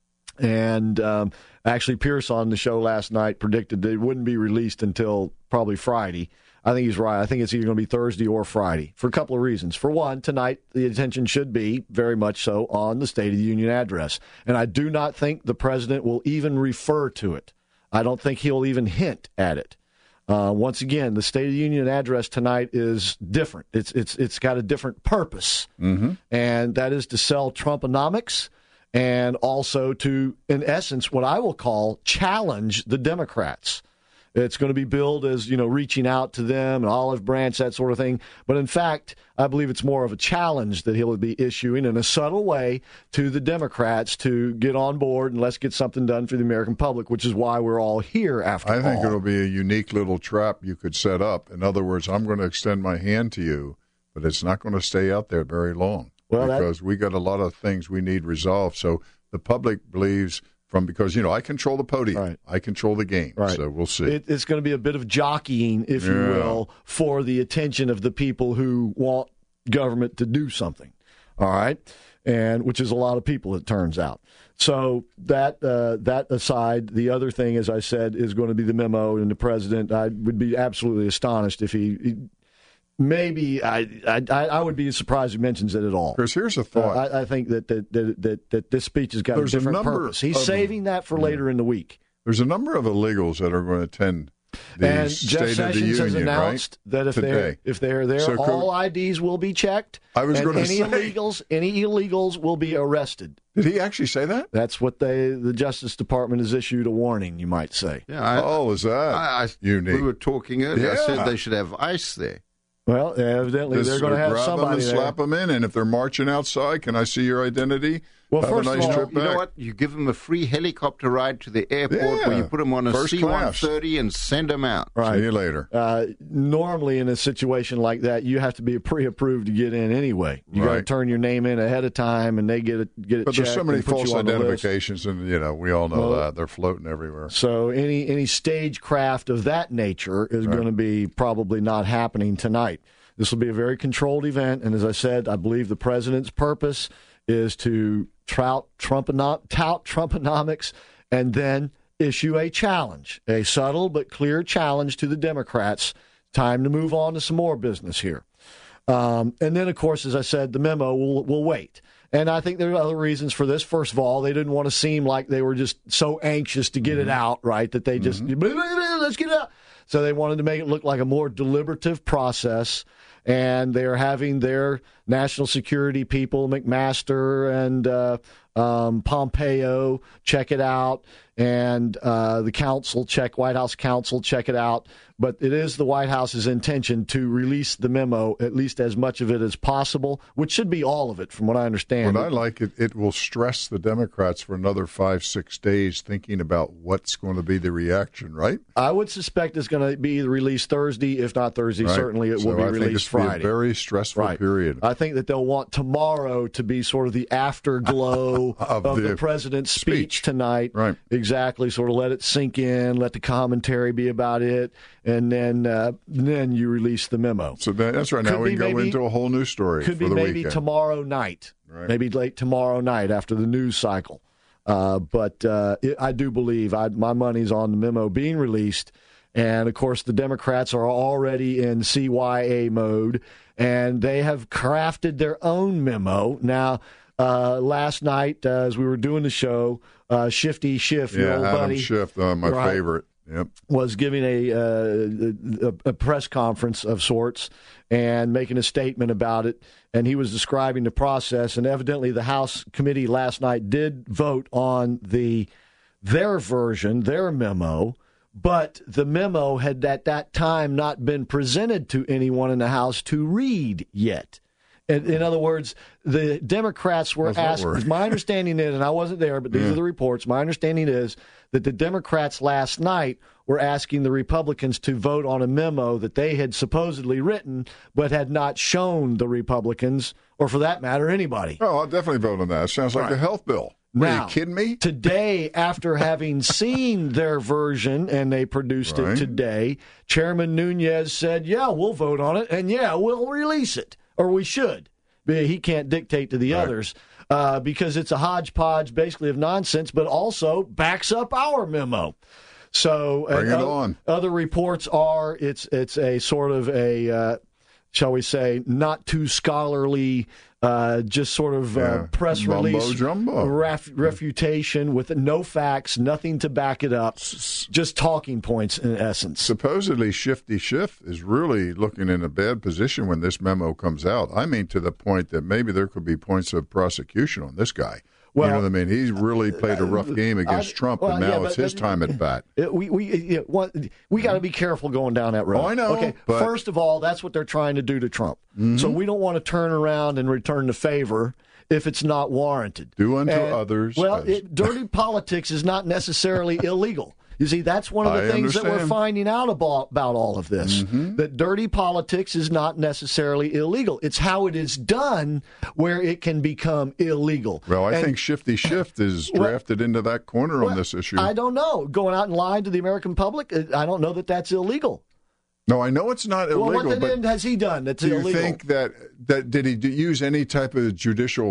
And um, actually, Pierce on the show last night predicted that it wouldn't be released until probably Friday. I think he's right. I think it's either going to be Thursday or Friday for a couple of reasons. For one, tonight the attention should be very much so on the State of the Union address. And I do not think the president will even refer to it. I don't think he'll even hint at it. Uh, once again, the State of the Union address tonight is different. It's it's it's got a different purpose, mm-hmm. and that is to sell Trumponomics and also to, in essence, what I will call challenge the Democrats. It's going to be billed as, you know, reaching out to them, an olive branch, that sort of thing. But in fact, I believe it's more of a challenge that he'll be issuing in a subtle way to the Democrats to get on board and let's get something done for the American public, which is why we're all here after all. I think it'll be a unique little trap you could set up. In other words, I'm going to extend my hand to you, but it's not going to stay out there very long well, because that... we got a lot of things we need resolved. So the public believes from because, you know, I control the podium. Right. I control the game. Right. So we'll see. It, it's going to be a bit of jockeying, if you Yeah. will, for the attention of the people who want government to do something. All right? And which is a lot of people, it turns out. So that uh, that aside, the other thing, as I said, is going to be the memo, and the president, I would be absolutely astonished if he, he Maybe I, I I would be surprised if he mentions it at all. Chris, here's a thought. Uh, I, I think that that, that that that this speech has got There's a different a number purpose. He's of- saving that for later in the week. There's a number of illegals that are going to attend the And State Jeff of the Sessions Union, has announced right? that if they're Today. if they're there, So all could- I Ds will be checked. I was and gonna any say- illegals, any illegals will be arrested. Did he actually say that? That's what they the Justice Department has issued a warning. You might say. Yeah. I, oh, is that I, I, unique? We were talking earlier. I Yeah. said they should have ICE there. Well, evidently This they're going to have grab somebody them and there. slap them in, and if they're marching outside, can I see your identity? Well, Have first a of nice all, trip You know back. what? You give them a free helicopter ride to the airport Yeah. where you put them on a First C one thirty and send them out. Right. See you later. Uh, normally, in a situation like that, you have to be pre-approved to get in anyway. You got to Right. turn your name in ahead of time, and they get it get it But checked. there's so many and put false you on the list. identifications, and you know we all know Well, that they're floating everywhere. So any any stagecraft of that nature is Right. going to be probably not happening tonight. This will be a very controlled event, and as I said, I believe the president's purpose is to trout Trumpono- tout Trumponomics and then issue a challenge, a subtle but clear challenge to the Democrats. Time to move on to some more business here. Um, and then, of course, as I said, the memo will will wait. And I think there are other reasons for this. First of all, they didn't want to seem like they were just so anxious to get it out, right, that they just, let's get it out. So they wanted to make it look like a more deliberative process. And they're having their national security people, McMaster and uh, um, Pompeo, check it out. And uh, the council check, White House counsel, check it out. But it is the White House's intention to release the memo, at least as much of it as possible, which should be all of it, from what I understand. What I like, it, it will stress the Democrats for another five, six days thinking about what's going to be the reaction, right? I would suspect it's going to be released Thursday. If not Thursday, Right. certainly it So will be I think released it's gonna be Friday. a very stressful Right. period. I think that they'll want tomorrow to be sort of the afterglow Of of, the the president's speech, speech. tonight. Right. Exactly. Sort of let it sink in, let the commentary be about it, and then uh, then you release the memo. So that, that's right. Could Now we be can go maybe- into a whole new story Could for be the maybe weekend. tomorrow night. Right. Maybe late tomorrow night after the news cycle. Uh, but uh, it, I do believe I, my money's on the memo being released. And, of course, the Democrats are already in C Y A mode, and they have crafted their own memo. Now, uh, last night, uh, as we were doing the show, uh, Shifty Schiff, your yeah, old Adam buddy, Schiff, uh, my Right. favorite. Yep. was giving a, uh, a a press conference of sorts and making a statement about it, and he was describing the process. And evidently, the House committee last night did vote on the their version, their memo, but the memo had at that time not been presented to anyone in the House to read yet. In, in other words, the Democrats were How's that asked, work? my understanding is, and I wasn't there, but these Yeah. are the reports, my understanding is that the Democrats last night were asking the Republicans to vote on a memo that they had supposedly written, but had not shown the Republicans, or for that matter, anybody. Oh, I'll definitely vote on that. Sounds like Right. a health bill. What, Now, are you kidding me? Today, after having seen their version, and they produced Right. it today, Chairman Nunez said, yeah, we'll vote on it, and yeah, we'll release it, or we should. But he can't dictate to the Right. others uh, because it's a hodgepodge basically of nonsense, but also backs up our memo. So Bring and it o- on. Other reports are it's it's a sort of a, uh, shall we say, not too scholarly, uh, just sort of uh, Yeah. press Mumbo release jumbo. ref- refutation with no facts, nothing to back it up, just talking points in essence. Supposedly, Shifty Schiff is really looking in a bad position when this memo comes out. I mean, to the point that maybe there could be points of prosecution on this guy. Well, you know what I mean? He's really played a rough game against I- Trump, well, and now yeah, it's but- his time at bat. It- we we yeah, what, we got to be careful going down that road. Oh, I know, Okay, but- first of all, that's what they're trying to do to Trump. Mm-hmm. So we don't want to turn around and return the favor if it's not warranted. Do unto And, others Well, as- it, dirty politics is not necessarily illegal. You see, that's one of the I things that we're understand. finding out about, about all of this, Mm-hmm. that dirty politics is not necessarily illegal. It's how it is done where it can become illegal. Well, I And- think Shifty Schiff is Well- drafted into that corner well, on this issue. I don't know. Going out and lying to the American public, uh, I don't know that that's illegal. no, I know it's not illegal, well, what but then has he done that's do you illegal? think that, that did he do, use any type of judicial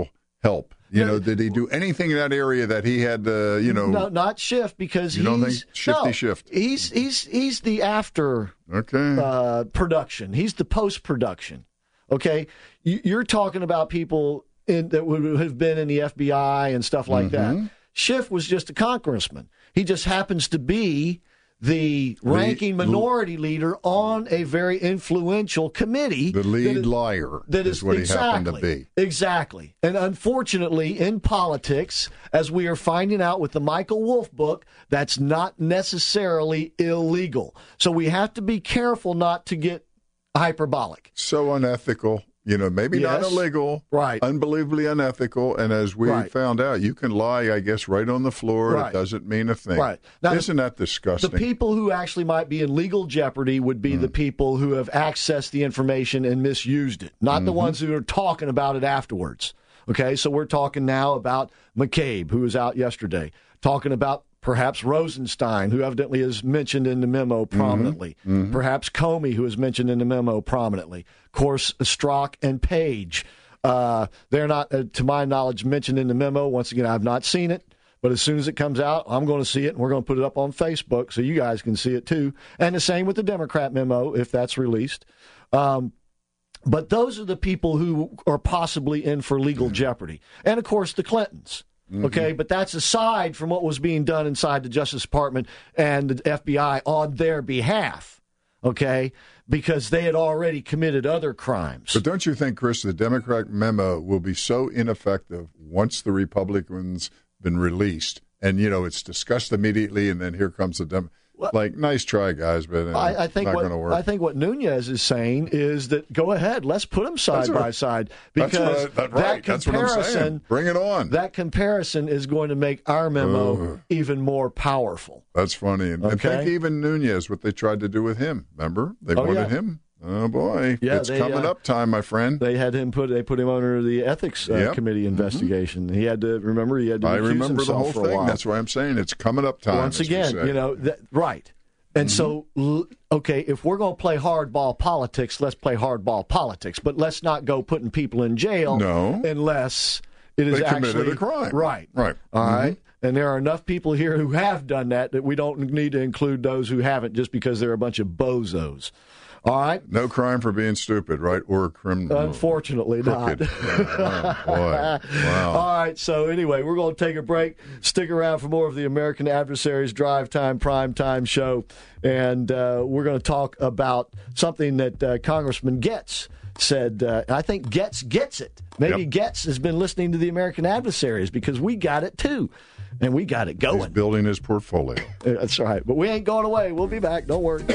help? You know, did he do anything in that area that he had, uh, you know? No, not Schiff, because you he's... don't think Shifty no, Shift? He's, he's, he's the after okay. uh, production. He's the post-production. Okay? You, you're talking about people in, that would have been in the F B I and stuff like Mm-hmm. that. Schiff was just a congressman. He just happens to be the ranking the, minority leader on a very influential committee. The lead that is, liar that is, is what exactly, he happened to be. Exactly. And unfortunately, in politics, as we are finding out with the Michael Wolff book, that's not necessarily illegal. So we have to be careful not to get hyperbolic. So unethical. You know, maybe yes. not illegal, right? Unbelievably unethical, and as we right. found out, you can lie, I guess, right on the floor. Right. It doesn't mean a thing. Right? Now, Isn't that disgusting? The people who actually might be in legal jeopardy would be mm. the people who have accessed the information and misused it, not mm-hmm. the ones who are talking about it afterwards. Okay, so we're talking now about McCabe, who was out yesterday, talking about perhaps Rosenstein, who evidently is mentioned in the memo prominently. Mm-hmm. Mm-hmm. Perhaps Comey, who is mentioned in the memo prominently. Of course, Strzok and Page. Uh, they're not, uh, to my knowledge, mentioned in the memo. Once again, I've not seen it. But as soon as it comes out, I'm going to see it, and we're going to put it up on Facebook so you guys can see it too. And the same with the Democrat memo, if that's released. Um, but those are the people who are possibly in for legal mm-hmm. jeopardy. And, of course, the Clintons. Okay, mm-hmm. but that's aside from what was being done inside the Justice Department and the F B I on their behalf, okay, because they had already committed other crimes. But don't you think, Chris, the Democrat memo will be so ineffective once the Republicans been released and, you know, it's discussed immediately and then here comes the Dem- well, like, nice try, guys, but uh, I, I think not what, going to work. I think what Nunez is saying is that go ahead, let's put them side That's by right. side because That's right. That's right. that comparison, That's what I'm saying. Bring it on. That comparison is going to make our memo uh, even more powerful. That's funny. And, okay? and think even Nunez, what they tried to do with him. Remember? They oh, wanted yeah. him. Oh, boy. Yeah, it's they, coming uh, up time, my friend. They had him put they put him under the ethics uh, yep. committee investigation. Mm-hmm. He had to, remember, he had to I recuse remember himself the whole for a thing. while. That's why I'm saying it's coming up time. Once again, you know, that, right. And mm-hmm. so, okay, if we're going to play hardball politics, let's play hardball politics. But let's not go putting people in jail no. unless it is they actually committed a crime. Right. Right. All mm-hmm. right. And there are enough people here who have done that that we don't need to include those who haven't just because they're a bunch of bozos. All right? No crime for being stupid, right? Or criminal. Unfortunately crooked. not. Oh, boy. Wow. All right, so anyway, we're going to take a break. Stick around for more of the American Adversaries Drive Time Prime Time show. And uh, we're going to talk about something that uh, Congressman Getz said. Uh, I think Getz gets it. Maybe yep. Getz has been listening to the American Adversaries because we got it too. And we got it going. He's building his portfolio. That's right. But we ain't going away. We'll be back. Don't worry.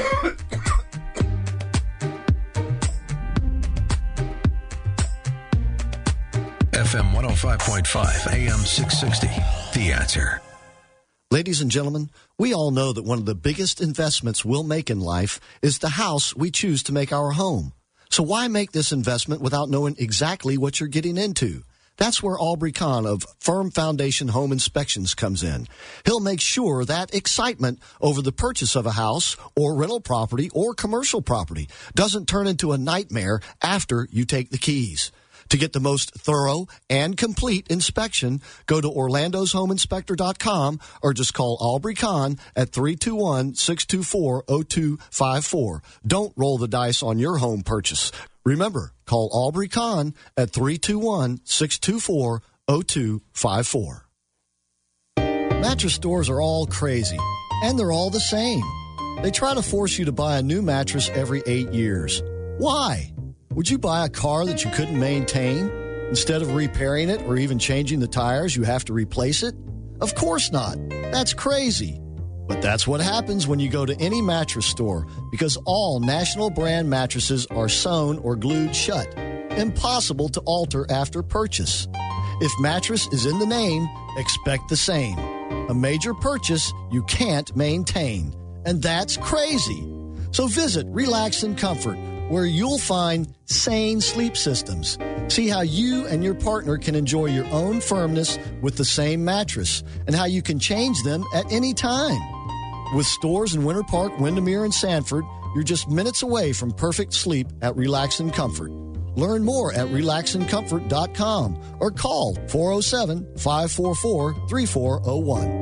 F M one oh five point five, A M six sixty, The Answer. Ladies and gentlemen, we all know that one of the biggest investments we'll make in life is the house we choose to make our home. So why make this investment without knowing exactly what you're getting into? That's where Aubrey Kahn of Firm Foundation Home Inspections comes in. He'll make sure that excitement over the purchase of a house or rental property or commercial property doesn't turn into a nightmare after you take the keys. To get the most thorough and complete inspection, go to orlandos home inspector dot com or just call Aubrey Kahn at three two one, six two four, zero two five four. Don't roll the dice on your home purchase. Remember, call Aubrey Kahn at three two one, six two four, zero two five four. Mattress stores are all crazy, and they're all the same. They try to force you to buy a new mattress every eight years. Why? Would you buy a car that you couldn't maintain? Instead of repairing it or even changing the tires, you have to replace it? Of course not. That's crazy. But that's what happens when you go to any mattress store because all national brand mattresses are sewn or glued shut. Impossible to alter after purchase. If mattress is in the name, expect the same. A major purchase you can't maintain. And that's crazy. So visit Relax and Comfort, where you'll find sane sleep systems. See how you and your partner can enjoy your own firmness with the same mattress and how you can change them at any time. With stores in Winter Park, Windermere, and Sanford, you're just minutes away from perfect sleep at Relax and Comfort. Learn more at relax and comfort dot com or call four oh seven, five four four, three four oh one.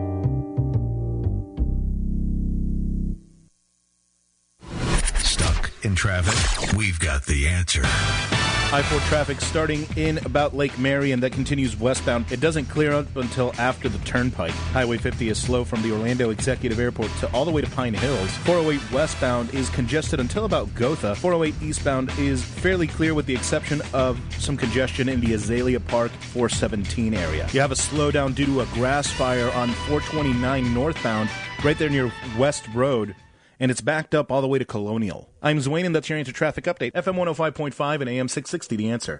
Stuck in traffic? We've got the answer. I four traffic starting in about Lake Marion that continues westbound. It doesn't clear up until after the turnpike. Highway fifty is slow from the Orlando Executive Airport to all the way to Pine Hills. four oh eight westbound is congested until about Gotha. four oh eight eastbound is fairly clear with the exception of some congestion in the Azalea Park four seventeen area. You have a slowdown due to a grass fire on four twenty-nine northbound right there near West Road. And it's backed up all the way to Colonial. I'm Zwane, and that's your Answer Traffic Update. F M one oh five point five and A M six sixty, The Answer.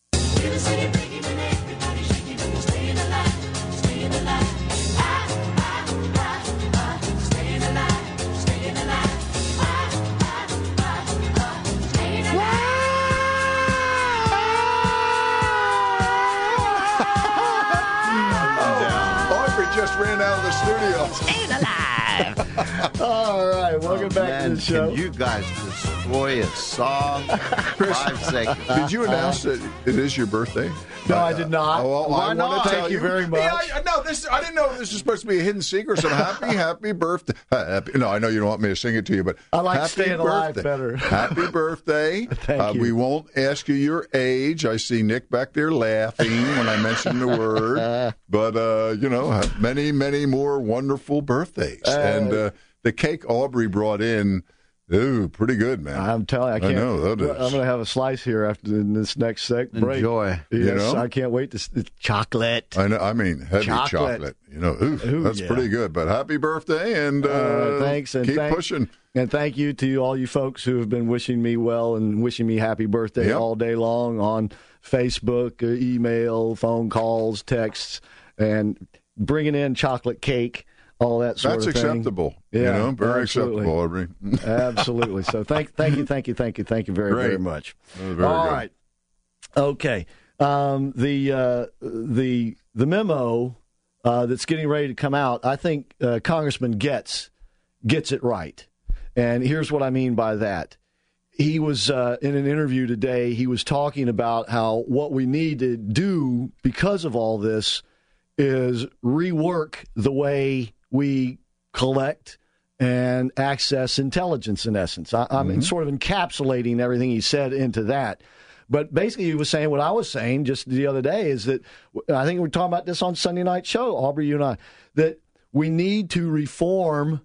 Audrey just ran out of the studio. Staying alive. All right, welcome Oh, back man, to the show. Can you guys destroy a song? Five seconds. Did you announce that it is your birthday? No, I did not. Oh, well, Why I not? want to Thank tell you very much. Yeah, I, no, this I didn't know this was supposed to be a hidden secret. So happy, happy birthday. Uh, happy, no, I know you don't want me to sing it to you, but I like happy staying birthday. alive better. Happy birthday. Thank uh, you. We won't ask you your age. I see Nick back there laughing when I mention the word. But, uh, you know, many, many more wonderful birthdays. Uh, and uh, the cake Aubrey brought in, ooh, pretty good, man. I'm telling you, I can't. I know, that is. I'm going to have a slice here after this next sec break. Enjoy. Yes, You know? I can't wait to s- chocolate. I know. I mean, heavy chocolate. Chocolate. You know, ooh, Ooh, that's yeah. pretty good. But happy birthday, and uh, Uh, thanks, and keep thank- pushing. And thank you to all you folks who have been wishing me well and wishing me happy birthday Yep. all day long on Facebook, uh, email, phone calls, texts, and bringing in chocolate cake, all that sort That's of thing. acceptable. Yeah, you know, very absolutely. acceptable, Aubrey. Absolutely. So thank, thank you, thank you, thank you, thank you very, Great. very much. Uh, very All good. right. Okay. Um, the uh, the the memo uh, that's getting ready to come out, I think uh, Congressman Getz gets it right. And here's what I mean by that. He was uh, in an interview today, he was talking about how what we need to do because of all this is rework the way we collect and access intelligence, in essence. I, I'm Mm-hmm. sort of encapsulating everything he said into that. But basically, he was saying what I was saying just the other day is that I think we were talking about this on Sunday night show, Aubrey, you and I, that we need to reform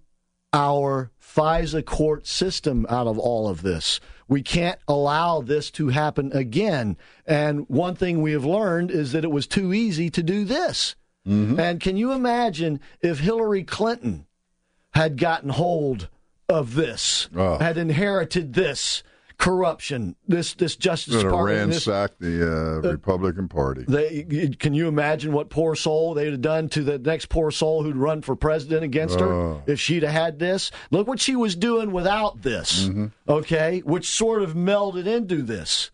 our FISA court system out of all of this. We can't allow this to happen again. And one thing we have learned is that it was too easy to do this. Mm-hmm. And can you imagine if Hillary Clinton had gotten hold of this, Oh. had inherited this corruption, this this Justice Going to Department, this, ransack the uh, Republican Party. they, can you imagine what poor soul they'd have done to the next poor soul who'd run for president against her Oh. if she'd have had this? Look what she was doing without this, Mm-hmm. okay, which sort of melded into this.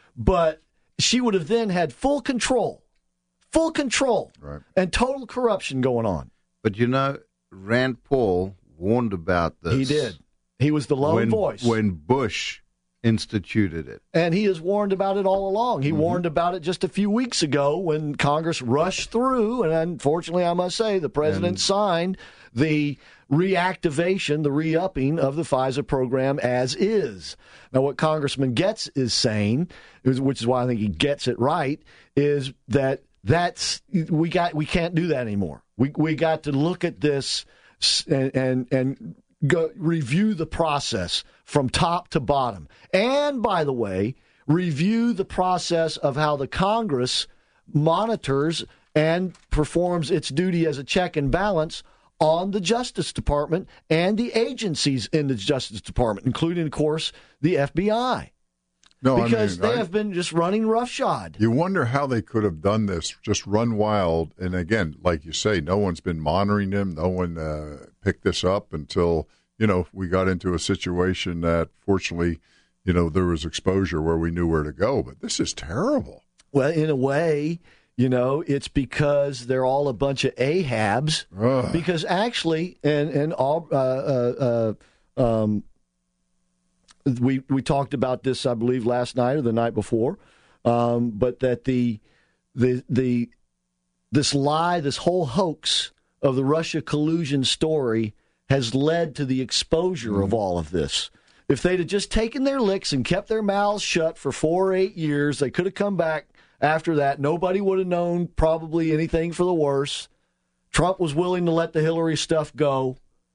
But she would have then had full control, full control, Right. and total corruption going on. But you know, Rand Paul warned about this. He did. He was the lone when, voice. when Bush instituted it. And he has warned about it all along. He mm-hmm. warned about it just a few weeks ago when Congress rushed through, and unfortunately, I must say, the president and, signed the reactivation, the re-upping of the FISA program as is. Now, what Congressman Getz is saying, which is why I think he gets it right, is that that's we got we can't do that anymore. We we got to look at this and and, and go review the process from top to bottom. And, by the way, review the process of how the Congress monitors and performs its duty as a check and balance on the Justice Department and the agencies in the Justice Department, including, of course, the F B I. No, because I mean, they I, have been just running roughshod. You wonder how they could have done this, just run wild. And again, like you say, no one's been monitoring them. No one uh, picked this up until, you know, we got into a situation that, fortunately, you know, there was exposure where we knew where to go. But this is terrible. Well, in a way, you know, it's because they're all a bunch of Ahabs. Ugh. Because actually, and and all, uh, uh, uh, um, we we talked about this, I believe, last night or the night before, um, but that the the the this lie, this whole hoax of the Russia collusion story has led to the exposure mm-hmm. of all of this. If they'd have just taken their licks and kept their mouths shut for four or eight years, they could have come back after that. Nobody would have known probably anything for the worse. Trump was willing to let the Hillary stuff go.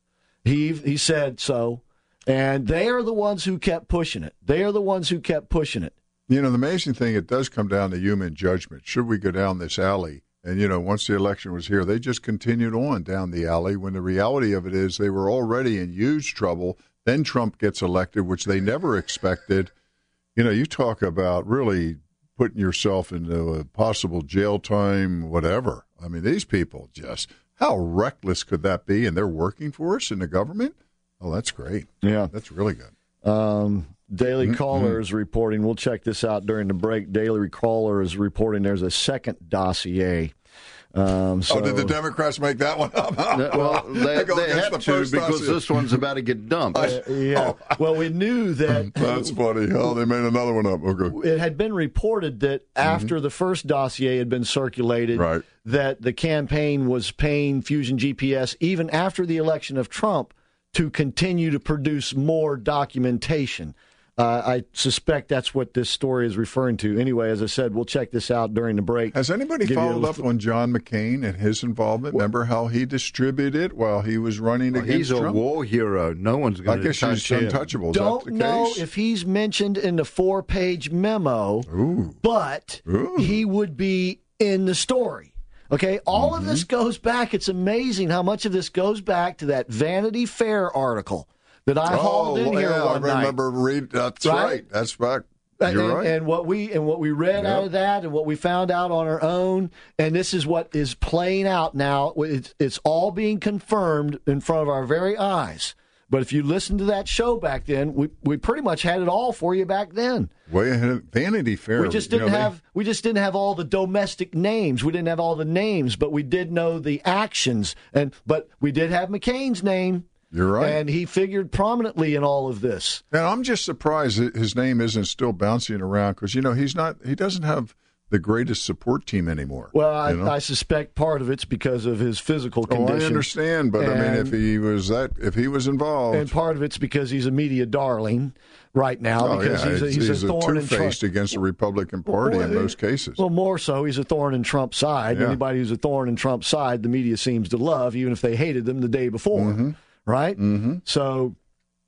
He he said so. And they are the ones who kept pushing it. They are the ones who kept pushing it. You know, the amazing thing, it does come down to human judgment. Should we go down this alley? And, you know, once the election was here, they just continued on down the alley when the reality of it is they were already in huge trouble. Then Trump gets elected, which they never expected. You know, you talk about really putting yourself into a possible jail time, whatever. I mean, these people just, how reckless could that be? And they're working for us in the government? Oh, that's great. Yeah. That's really good. Um, Daily Mm-hmm. Caller is reporting, we'll check this out during the break. Daily Caller is reporting there's a second dossier. Um, so, oh, did the Democrats make that one up? Well, they, they have the to because dossier. This one's about to get dumped. Uh, yeah. Oh. Well, we knew that. That's funny. Oh, they made another one up. Okay. It had been reported that after mm-hmm. the first dossier had been circulated, right. that the campaign was paying Fusion G P S, even after the election of Trump, to continue to produce more documentation. Uh, I suspect that's what this story is referring to. Anyway, as I said, we'll check this out during the break. Has anybody Give followed up on John McCain and his involvement? Well, remember how he distributed it while he was running well, against he's Trump? He's a war hero. No one's going to touch him. I guess he's untouchable. Is Don't that the know case? if he's mentioned in the four-page memo, Ooh. but Ooh. he would be in the story. Okay, all mm-hmm. of this goes back. It's amazing how much of this goes back to that Vanity Fair article that I oh, hauled in yeah, here one I remember night. read. That's right. right. That's back. And, You're right. and what we and what we read yep. out of that, and what we found out on our own, and this is what is playing out now. It's, it's all being confirmed in front of our very eyes. But if you listen to that show back then, we we pretty much had it all for you back then. Way ahead of Vanity Fair. We just didn't you know, have they... we just didn't have all the domestic names. We didn't have all the names, but we did know the actions. And but we did have McCain's name. You're right. And he figured prominently in all of this. And I'm just surprised that his name isn't still bouncing around because, you know, he's not, he doesn't have the greatest support team anymore. Well, I, you know? I suspect part of it's because of his physical condition. Oh, I understand, but and, I mean, if he was that, if he was involved. And part of it's because he's a media darling right now. Oh, because yeah. he's a, he's he's a a thorn in two-faced Trump. against the Republican Party well, in most cases. Well, more so, he's a thorn in Trump's side. Yeah. Anybody who's a thorn in Trump's side, the media seems to love, even if they hated them the day before. Mm-hmm. Right? Mm-hmm. So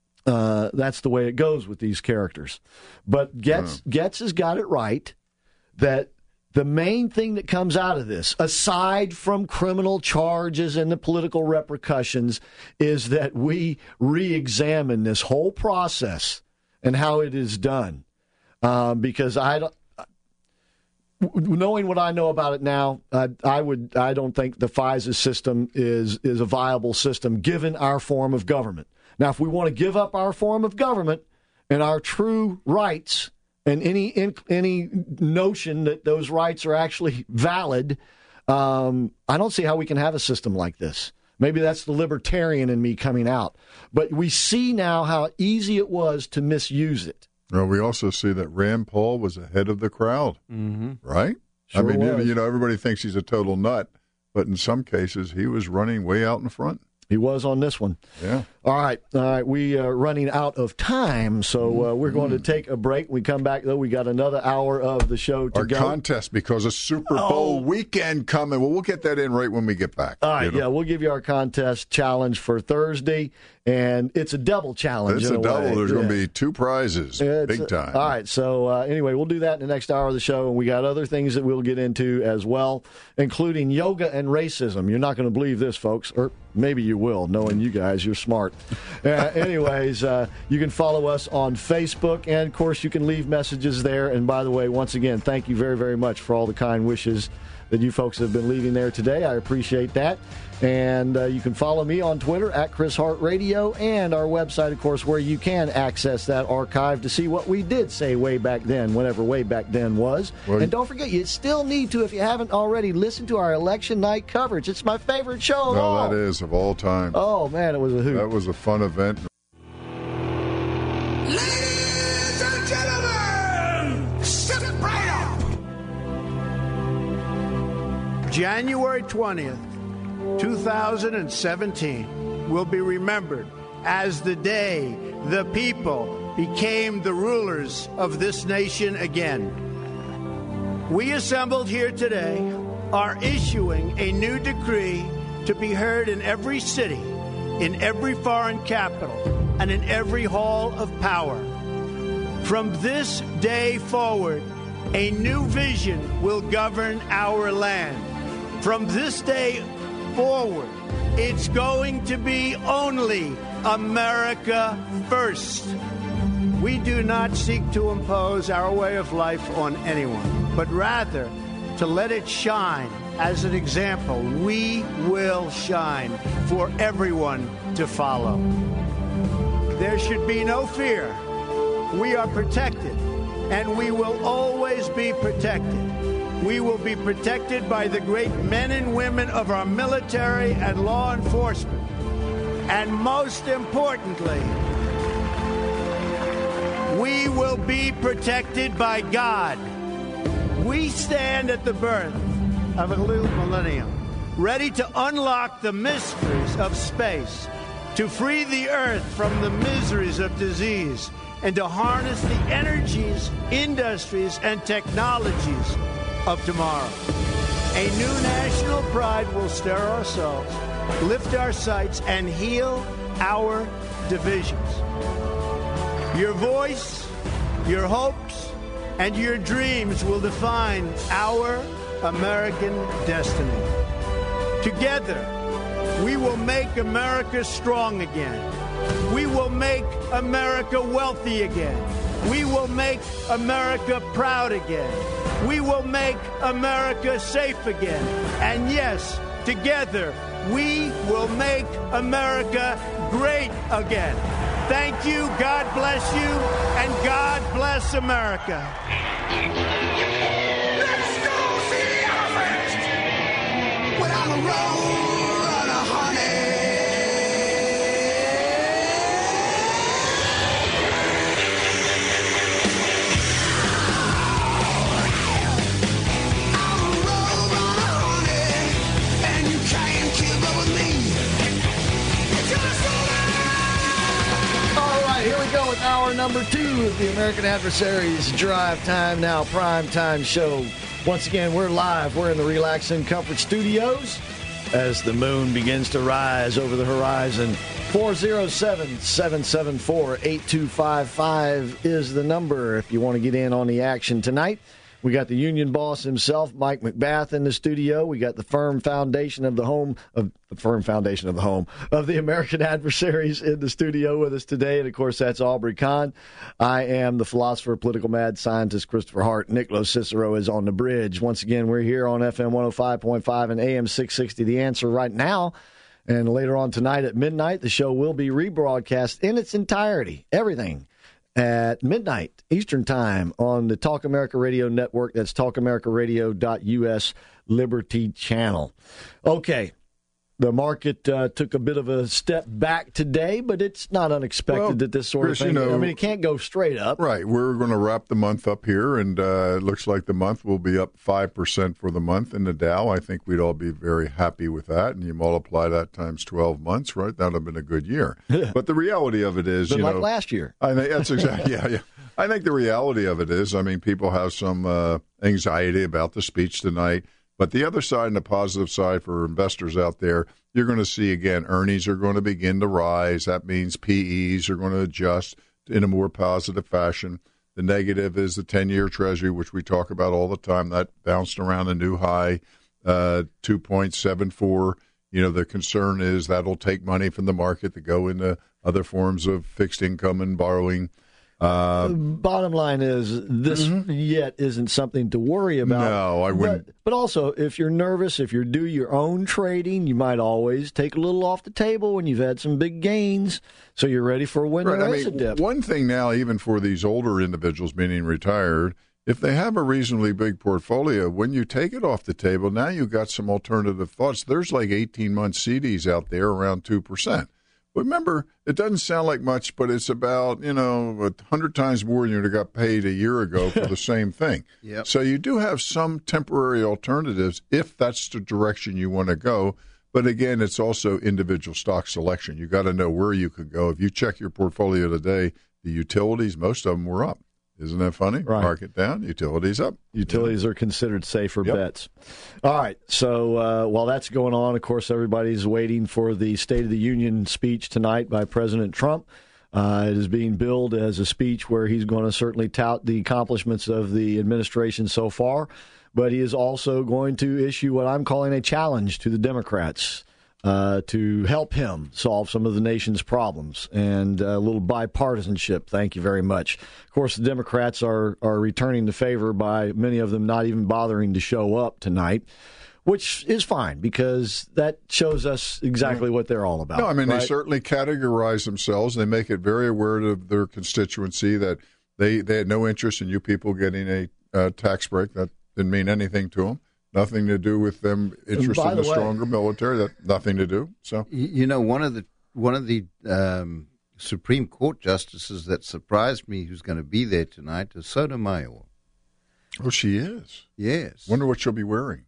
uh, that's the way it goes with these characters. But Getz, yeah. Getz has got it right that the main thing that comes out of this, aside from criminal charges and the political repercussions, is that we re-examine this whole process and how it is done. Uh, because I don't. Knowing what I know about it now, I, I would I don't think the FISA system is is a viable system given our form of government. Now, if we want to give up our form of government and our true rights and any in, any notion that those rights are actually valid, um, I don't see how we can have a system like this. Maybe that's the libertarian in me coming out. But we see now how easy it was to misuse it. Well, we also see that Rand Paul was ahead of the crowd, mm-hmm. right? Sure I mean, was. you know, everybody thinks he's a total nut, but in some cases, he was running way out in front. He was on this one. Yeah. All right. All right. We are running out of time, so uh, we're going to take a break. When we come back, though, we got another hour of the show to Our go. contest, because of Super Bowl Oh. weekend coming. Well, we'll get that in right when we get back. All right. you know? Yeah, we'll give you our contest challenge for Thursday, and it's a double challenge. It's in a a double. way. There's going Yeah. to be two prizes, It's big a- time. All right. So, uh, anyway, we'll do that in the next hour of the show, and we got other things that we'll get into as well, including yoga and racism. You're not going to believe this, folks, or maybe you will, knowing you guys. You're smart. Uh, anyways, uh, you can follow us on Facebook, and, of course, you can leave messages there. And, by the way, once again, thank you very, very much for all the kind wishes that you folks have been leaving there today. I appreciate that. And uh, you can follow me on Twitter at Chris Hart Radio, and our website, of course, where you can access that archive to see what we did say way back then, whenever way back then was. Well, and don't forget, you still need to, if you haven't already, listen to our election night coverage. It's my favorite show of No, all. that is of all time. Oh, man, it was a hoot. That was a fun event. Ladies January twentieth, two thousand seventeen will be remembered as the day the people became the rulers of this nation again. We assembled here today are issuing a new decree to be heard in every city, in every foreign capital, and in every hall of power. From this day forward, a new vision will govern our land. From this day forward, it's going to be only America first. We do not seek to impose our way of life on anyone, but rather to let it shine as an example. We will shine for everyone to follow. There should be no fear. We are protected, and we will always be protected. We will be protected by the great men and women of our military and law enforcement. And most importantly, we will be protected by God. We stand at the birth of a new millennium, ready to unlock the mysteries of space, to free the earth from the miseries of disease, and to harness the energies, industries, and technologies of tomorrow. A new national pride will stir our souls, lift our sights, and heal our divisions. Your voice, your hopes, and your dreams will define our American destiny. Together, we will make America strong again. We will make America wealthy again. We will make America proud again. We will make America safe again. And yes, together, we will make America great again. Thank you, God bless you, and God bless America. Let's go see the elephant! When I'm a road runner, honey. I'm a road runner, honey, and you can't keep up with me. It's your All right, here we go with hour number two of the American Adversaries Drive Time Now Prime Time Show. Once again, we're live. We're in the Relax and Comfort Studios as the moon begins to rise over the horizon. four oh seven, seven seven four, eight two five five is the number if you want to get in on the action tonight. We got the union boss himself, Mike McBath, in the studio. We got the firm foundation of the home of the firm foundation of the home of the American Adversaries in the studio with us today. And of course, that's Aubrey Kahn. I am the philosopher, political mad scientist, Christopher Hart. Niccolo Cicero is on the bridge. Once again, we're here on F M one oh five point five and A M six sixty. The Answer right now. And later on tonight at midnight, the show will be rebroadcast in its entirety. Everything. At midnight Eastern Time on the Talk America Radio Network. That's talk america radio dot u s Liberty Channel. Okay, the market uh, took a bit of a step back today, but it's not unexpected well, that this sort Chris, of thing, you know, I mean, it can't go straight up. Right. We're going to wrap the month up here, and uh, it looks like the month will be up five percent for the month in the Dow. I think we'd all be very happy with that, and you multiply that times twelve months, right? That would have been a good year. But the reality of it is, but you like know, last year. I think that's exactly, yeah, yeah. I think the reality of it is, I mean, people have some uh, anxiety about the speech tonight. But the other side and the positive side for investors out there, you're going to see, again, earnings are going to begin to rise. That means P Es are going to adjust in a more positive fashion. The negative is the ten-year Treasury, which we talk about all the time. That bounced around a new high, uh, two point seven four. You know, the concern is that'll take money from the market to go into other forms of fixed income and borrowing. Uh, Bottom line is this mm-hmm. yet isn't something to worry about. No, I wouldn't. But, but also, if you're nervous, if you do your own trading, you might always take a little off the table when you've had some big gains, so you're ready for when right. there I is mean, a dip. One thing now, even for these older individuals, meaning retired, if they have a reasonably big portfolio, when you take it off the table, now you've got some alternative thoughts. There's like eighteen-month C Ds out there around two percent. Remember, it doesn't sound like much, but it's about, you know, a hundred times more than you got paid a year ago for the same thing. Yep. So you do have some temporary alternatives if that's the direction you want to go. But again, it's also individual stock selection. You got to know where you could go. If you check your portfolio today, the utilities, most of them were up. Isn't that funny? Right. Market down, utilities up. Utilities are considered safer Yep. bets. All right. So uh, while that's going on, of course, everybody's waiting for the State of the Union speech tonight by President Trump. Uh, it is being billed as a speech where he's going to certainly tout the accomplishments of the administration so far, but he is also going to issue what I'm calling a challenge to the Democrats. Uh, to help him solve some of the nation's problems, and a little bipartisanship. Thank you very much. Of course, the Democrats are, are returning the favor by many of them not even bothering to show up tonight, which is fine because that shows us exactly what they're all about. No, I mean, right? they certainly categorize themselves. They make it very aware of their constituency that they, they had no interest in you people getting a uh, tax break. That didn't mean anything to them. Nothing to do with them interest in the, the way, stronger military. That nothing to do. So you know, one of the one of the um, Supreme Court justices that surprised me, who's going to be there tonight, is Sotomayor. Oh, she is. Yes. Wonder what she'll be wearing.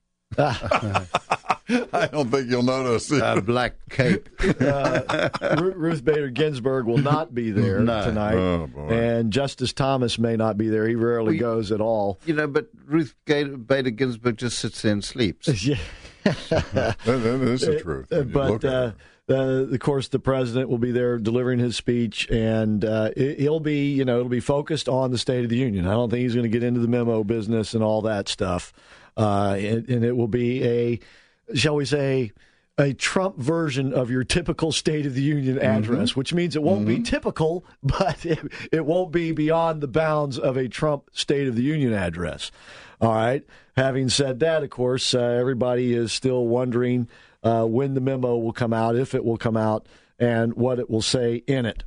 I don't think you'll notice. A black cape. uh, Ruth Bader Ginsburg will not be there no. tonight, oh, boy. and Justice Thomas may not be there. He rarely well, goes at all. You know, but Ruth Bader Ginsburg just sits there and sleeps. Yeah. that, that is the truth. But uh, uh, of course, the president will be there delivering his speech, and uh, it, he'll be, you know, it'll be focused on the State of the Union. I don't think he's going to get into the memo business and all that stuff, uh, and, and it will be a, shall we say, a Trump version of your typical State of the Union address, mm-hmm. which means it won't mm-hmm. be typical, but it, it won't be beyond the bounds of a Trump State of the Union address. All right. Having said that, of course, uh, everybody is still wondering uh, when the memo will come out, if it will come out, and what it will say in it.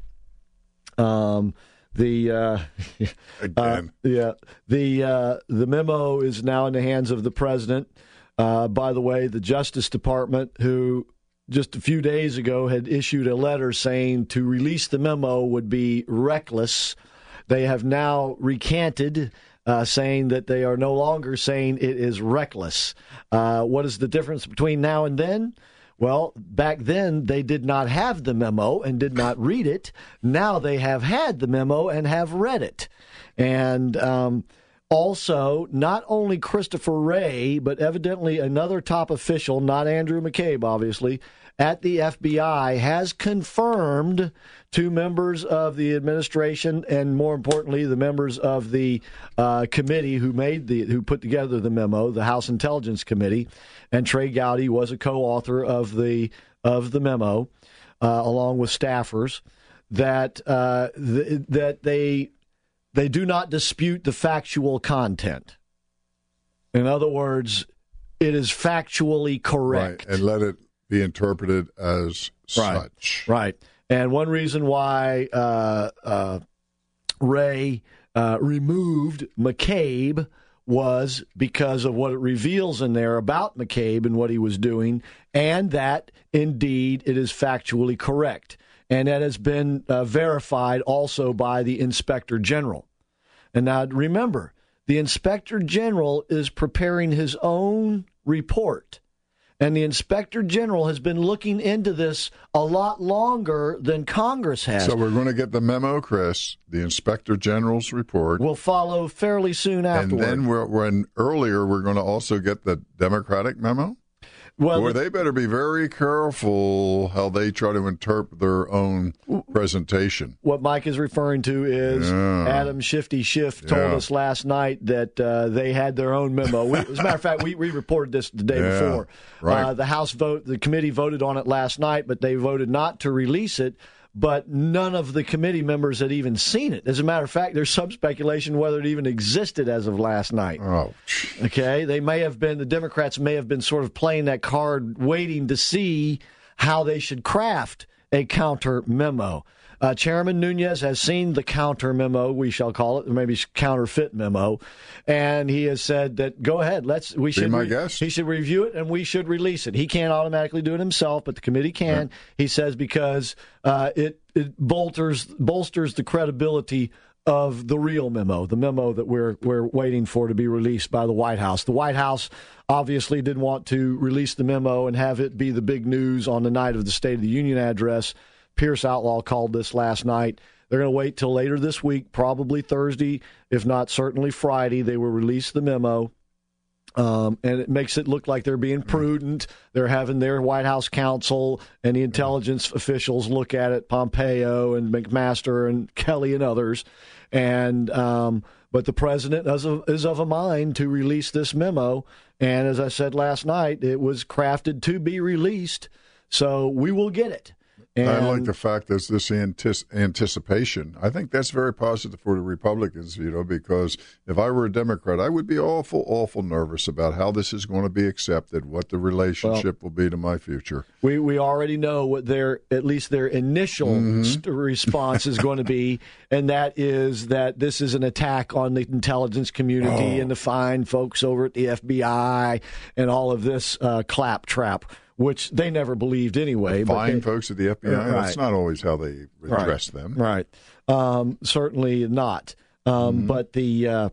Um, the uh, Again. uh, yeah, the uh, the memo is now in the hands of the president. Uh, by the way, the Justice Department, who just a few days ago had issued a letter saying to release the memo would be reckless, they have now recanted, uh, saying that they are no longer saying it is reckless. Uh, what is the difference between now and then? Well, back then they did not have the memo and did not read it. Now they have had the memo and have read it. And um also, not only Christopher Wray, but evidently another top official, not Andrew McCabe, obviously, at the F B I has confirmed to members of the administration and, more importantly, the members of the uh, committee who made the who put together the memo, the House Intelligence Committee, and Trey Gowdy was a co-author of the of the memo, uh, along with staffers, that uh, th- that they. They do not dispute the factual content. In other words, it is factually correct. Right, and let it be interpreted as right. such. Right. And one reason why uh, uh, Wray uh, removed McCabe was because of what it reveals in there about McCabe and what he was doing, and that, indeed, it is factually correct. And that has been uh, verified also by the Inspector General. And now remember, the Inspector General is preparing his own report. And the Inspector General has been looking into this a lot longer than Congress has. So we're going to get the memo, Chris, the Inspector General's report. Will follow fairly soon afterward. And then we're, when earlier we're going to also get the Democratic memo? Well, Boy, they better be very careful how they try to interpret their own presentation. What Mike is referring to is yeah. Adam Shifty Schiff told yeah. us last night that uh, they had their own memo. We, as a matter of fact, we, we reported this the day yeah. before. Right. Uh, the House vote, the committee voted on it last night, but they voted not to release it. But none of the committee members had even seen it. As a matter of fact, there's some speculation whether it even existed as of last night. Oh, okay. They may have been, the Democrats may have been sort of playing that card, waiting to see how they should craft a counter memo. Uh, Chairman Nunes has seen the counter memo, we shall call it, or maybe counterfeit memo, and he has said that go ahead, let's we Be should my re- guest. he should review it and we should release it. He can't automatically do it himself, but the committee can. Yeah. He says because uh, it it bolsters bolsters the credibility of the real memo, the memo that we're we're waiting for to be released by the White House. The White House obviously didn't want to release the memo and have it be the big news on the night of the State of the Union address. Pierce Outlaw called this last night. They're going to wait till later this week, probably Thursday, if not certainly Friday. They will release the memo. Um, and it makes it look like they're being prudent. They're having their White House counsel and the intelligence officials look at it, Pompeo and McMaster and Kelly and others. And um, but the president is of, is of a mind to release this memo. And as I said last night, it was crafted to be released. So we will get it. And I like the fact that this antis- anticipation. I think that's very positive for the Republicans, you know, because if I were a Democrat, I would be awful, awful nervous about how this is going to be accepted, what the relationship well, will be to my future. We we already know what their, at least their initial Mm-hmm. st- response is going to be, and that is that this is an attack on the intelligence community Oh. and the fine folks over at the F B I and all of this uh, claptrap, which they never believed anyway. The fine but they, folks at the F B I, right. that's not always how they address right. them. Right. Um, certainly not. Um, Mm-hmm. But the uh,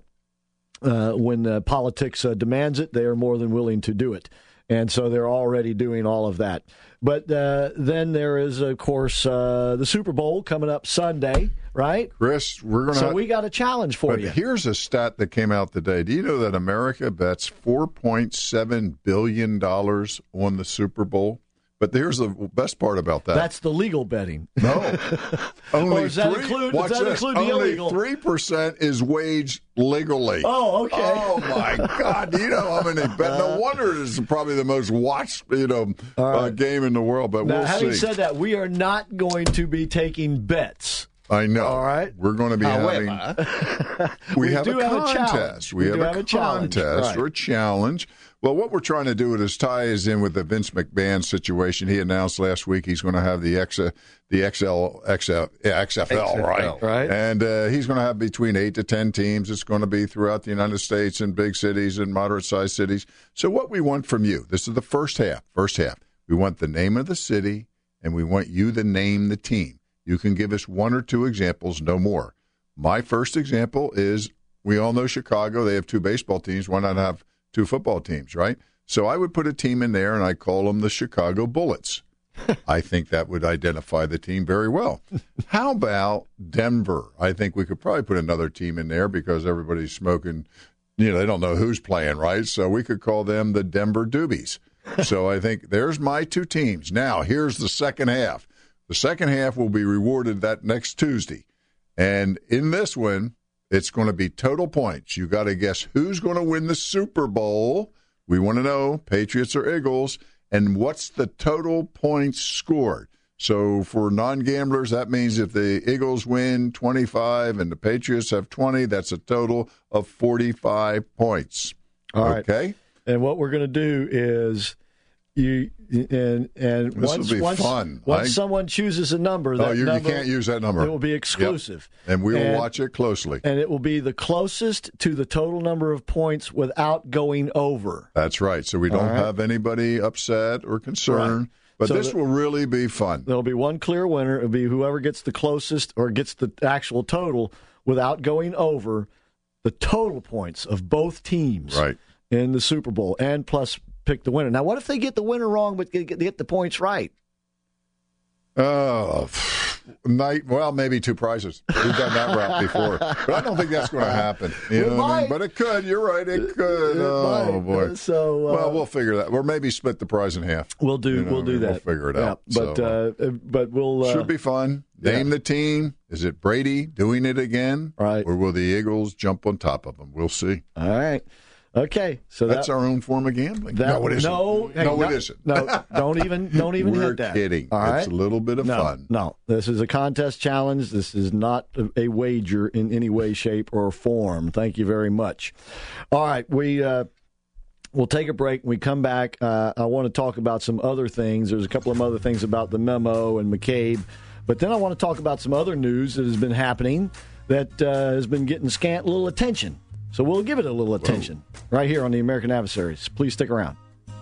uh, when uh, politics uh, demands it, they are more than willing to do it. And so they're already doing all of that. But uh, then there is, of course, uh, the Super Bowl coming up Sunday, right? Chris, we're going to. So we got a challenge for but you. Here's a stat that came out today. Do you know that America bets four point seven billion dollars on the Super Bowl? But here's the best part about that. That's the legal betting. No. Only Or does that three, include, watch does that this, include the only illegal? three percent is waged legally. Oh, okay. Oh, my God. You know how many bet? No wonder it is probably the most watched, you know, All right. uh, game in the world. But Now, we'll having see. said that, we are not going to be taking bets. I know. All right. We're going to be However, having. We, we have, do a have a contest. challenge. We, We have, do a have a challenge. contest Right. or a challenge. Well, what we're trying to do is tie us in with the Vince McMahon situation. He announced last week he's going to have the X, the X L, X L, yeah, X F L, X F L, right? right. And uh, he's going to have between eight to ten teams. It's going to be throughout the United States in big cities and moderate-sized cities. So what we want from you, this is the first half. First half, we want the name of the city, and we want you to name the team. You can give us one or two examples, no more. My first example is we all know Chicago. They have two baseball teams. Why not have two football teams, right? So I would put a team in there, and I call them the Chicago Bullets. I think that would identify the team very well. How about Denver? I think we could probably put another team in there because everybody's smoking. You know, they don't know who's playing, right? So we could call them the Denver Doobies. So I think there's my two teams. Now, here's the second half. The second half will be rewarded that next Tuesday. And in this one, it's going to be total points. You got to guess who's going to win the Super Bowl. We want to know Patriots or Eagles, and what's the total points scored. So for non-gamblers, that means if the Eagles win twenty-five and the Patriots have twenty, that's a total of forty-five points. All right. Okay? And what we're going to do is you and and This once will be once, fun. once I- someone chooses a number, that Oh, you, you number, can't use that number. It will be exclusive. Yep. And we will And- watch it closely. And it will be the closest to the total number of points without going over. That's right. So we don't All right. have anybody upset or concerned. Right. But So this that- will really be fun. There'll be one clear winner. It'll be whoever gets the closest or gets the actual total without going over the total points of both teams Right. in the Super Bowl, and plus pick the winner. Now, what if they get the winner wrong but get, get the points right? Oh, night. Well, maybe two prizes. We've done that route before, but I don't think that's going to happen. You It know what I mean? might. But it could. You're right. It could. It oh might. boy. So, uh, well, we'll figure that. Or maybe split the prize in half. We'll do. You know, we'll do we'll that. figure it Yeah, out. But So, uh, but we'll uh, should be fun. yeah. Name the team. Is it Brady doing it again? Right. Or will the Eagles jump on top of them? We'll see. all right. Okay. So That's that, our own form of gambling. that no, it isn't. No, hey, no, no, it isn't. No, don't even don't even We're hit that. kidding. All right. It's a little bit of no, fun. No, this is a contest challenge. This is not a, a wager in any way, shape, or form. Thank you very much. All right, we uh, we'll take a break. When we come back, uh, I want to talk about some other things. There's a couple of other things about the memo and McCabe, But then I want to talk about some other news that has been happening that uh, has been getting scant little attention. So we'll give it a little attention Whoa. right here on the American Adversaries. Please stick around.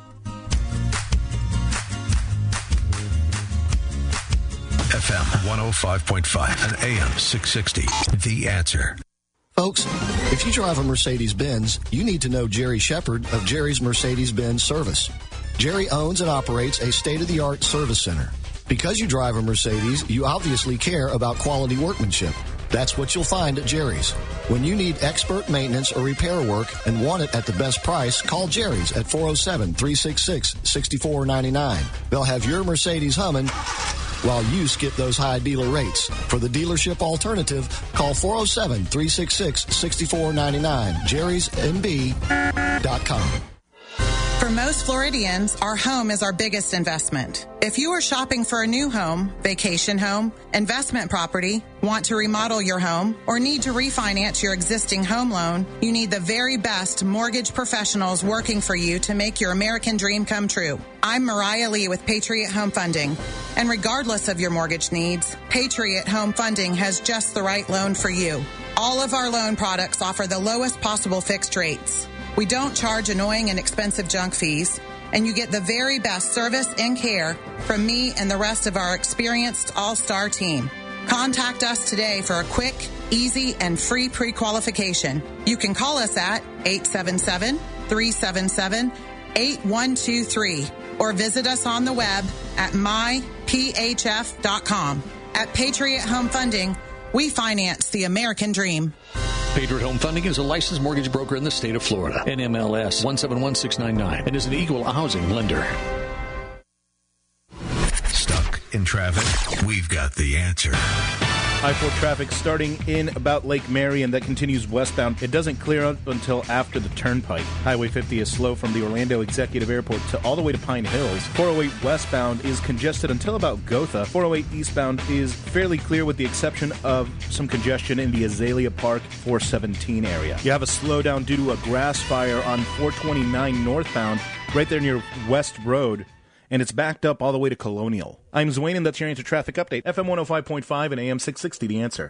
F M one oh five point five and A M six sixty. The Answer. Folks, if you drive a Mercedes-Benz, you need to know Jerry Shepard of Jerry's Mercedes-Benz Service. Jerry owns and operates a state-of-the-art service center. Because you drive a Mercedes, you obviously care about quality workmanship. That's what you'll find at Jerry's. When you need expert maintenance or repair work and want it at the best price, call Jerry's at four oh seven, three six six, six four nine nine. They'll have your Mercedes humming while you skip those high dealer rates. For the dealership alternative, call four oh seven, three six six, six four nine nine. jerrys m b dot com. For most Floridians, our home is our biggest investment. If you are shopping for a new home, vacation home, investment property, want to remodel your home, or need to refinance your existing home loan, you need the very best mortgage professionals working for you to make your American dream come true. I'm Mariah Lee with Patriot Home Funding. And regardless of your mortgage needs, Patriot Home Funding has just the right loan for you. All of our loan products offer the lowest possible fixed rates. We don't charge annoying and expensive junk fees, and you get the very best service and care from me and the rest of our experienced all-star team. Contact us today for a quick, easy, and free pre-qualification. You can call us at eight seven seven, three seven seven, eight one two three or visit us on the web at my p h f dot com. At Patriot Home Funding, we finance the American dream. Patriot Home Funding is a licensed mortgage broker in the state of Florida. N M L S one seven one six nine nine and is an equal housing lender. Stuck in traffic? We've got the answer. I four traffic starting in about Lake Mary, and that continues westbound. It doesn't clear up until after the turnpike. Highway fifty is slow from the Orlando Executive Airport to all the way to Pine Hills. four oh eight westbound is congested until about Gotha. four oh eight eastbound is fairly clear with the exception of some congestion in the Azalea Park four seventeen area. You have a slowdown due to a grass fire on four twenty-nine northbound right there near West Road, and it's backed up all the way to Colonial. I'm Zwane, and that's your Answer Traffic Update. F M one oh five point five and A M six sixty, The Answer.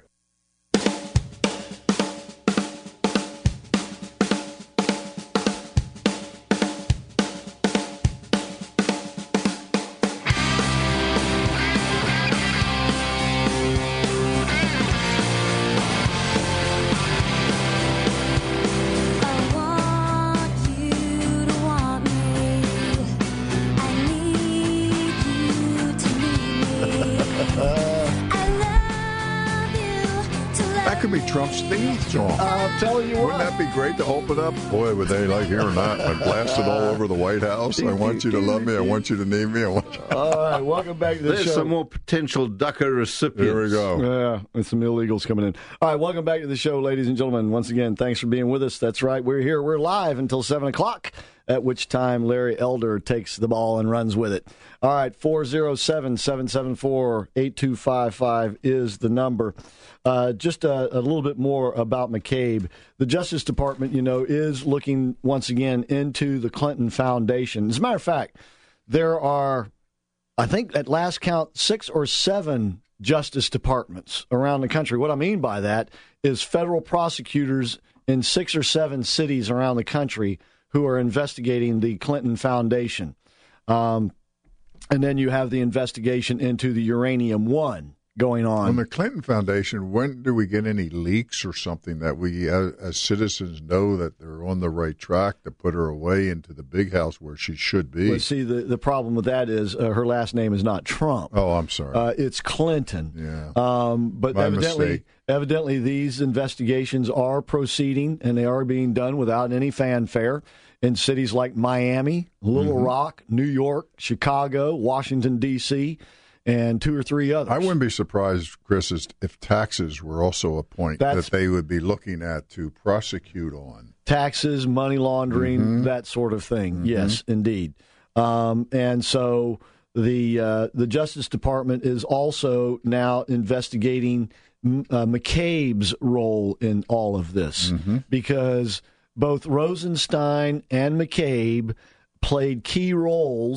Trump's theme song. I'm telling you what. Wouldn't that be great to open up? Boy, would they like hearing that. Like blasted all over the White House. I want you to love me. I want you to need me. I want you... All right, welcome back to the There's show. some more potential DACA recipients. Here we go. Yeah, and some illegals coming in. All right, welcome back to the show, ladies and gentlemen. Once again, thanks for being with us. That's right, we're here. We're live until seven o'clock, at which time Larry Elder takes the ball and runs with it. All right, four oh seven, seven seven four, eight two five five is the number. Uh, just a, a little bit more about McCabe. The Justice Department, you know, is looking once again into the Clinton Foundation. As a matter of fact, there are, I think at last count, six or seven Justice Departments around the country. What I mean by that is federal prosecutors in six or seven cities around the country who are investigating the Clinton Foundation. Um, and then you have the investigation into the Uranium One going on. On the Clinton Foundation, when do we get any leaks or something that we, as, as citizens, know that they're on the right track to put her away into the big house where she should be? Well, see, the, the problem with that is uh, her last name is not Trump. Oh, I'm sorry. Uh, it's Clinton. Yeah. Um, but My evidently, mistake. evidently, these investigations are proceeding, and they are being done without any fanfare in cities like Miami, Little Mm-hmm. Rock, New York, Chicago, Washington, D C, and two or three others. I wouldn't be surprised, Chris, if taxes were also a point That's, that they would be looking at to prosecute on. Taxes, money laundering, mm-hmm. that sort of thing. Mm-hmm. Yes, indeed. Um, and so the uh, the Justice Department is also now investigating uh, McCabe's role in all of this mm-hmm. because both Rosenstein and McCabe played key roles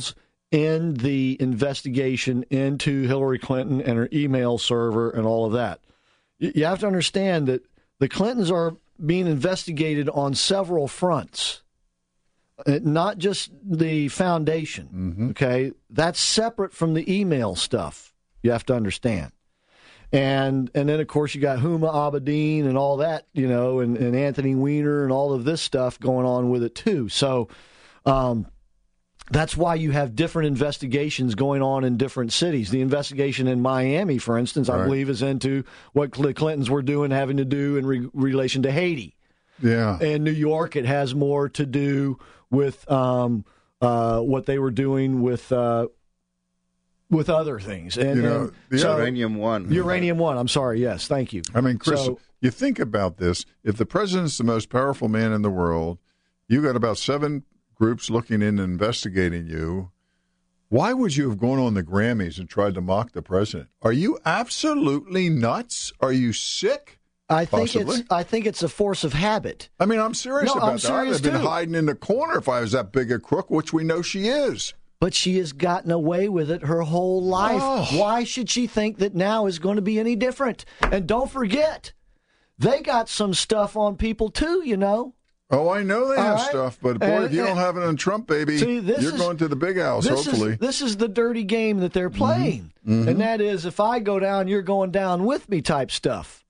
in the investigation into Hillary Clinton and her email server and all of that. You have to understand that the Clintons are being investigated on several fronts, not just the foundation. Mm-hmm. Okay, that's separate from the email stuff. You have to understand. And and then, of course, you got Huma Abedin and all that, you know, and, and Anthony Weiner and all of this stuff going on with it, too. So um, that's why you have different investigations going on in different cities. The investigation in Miami, for instance, I right. believe is into what the Clintons were doing, having to do in re- relation to Haiti. Yeah. In New York, it has more to do with um, uh, what they were doing with uh, with other things. And, you know, and the so, Uranium One. Uranium One. I'm sorry. Yes, thank you. I mean, Chris, So- you think about this. If the president's the most powerful man in the world, you got about seven groups looking in and investigating you. Why would you have gone on the Grammys and tried to mock the president? Are you absolutely nuts? Are you sick? I think Possibly. it's I think it's a force of habit. I mean, I'm serious No, about I'm that. serious I'd have been too. hiding in the corner if I was that big a crook, which we know she is. But she has gotten away with it her whole life. Oh. Why should she think that now is going to be any different? And don't forget, they got some stuff on people too, you know. Oh, I know they All have right. stuff, but boy, And- if you don't have it on Trump, baby, See, this you're is- going to the big house, This hopefully. is this is the dirty game that they're playing, Mhm. and that is if I go down, you're going down with me type stuff.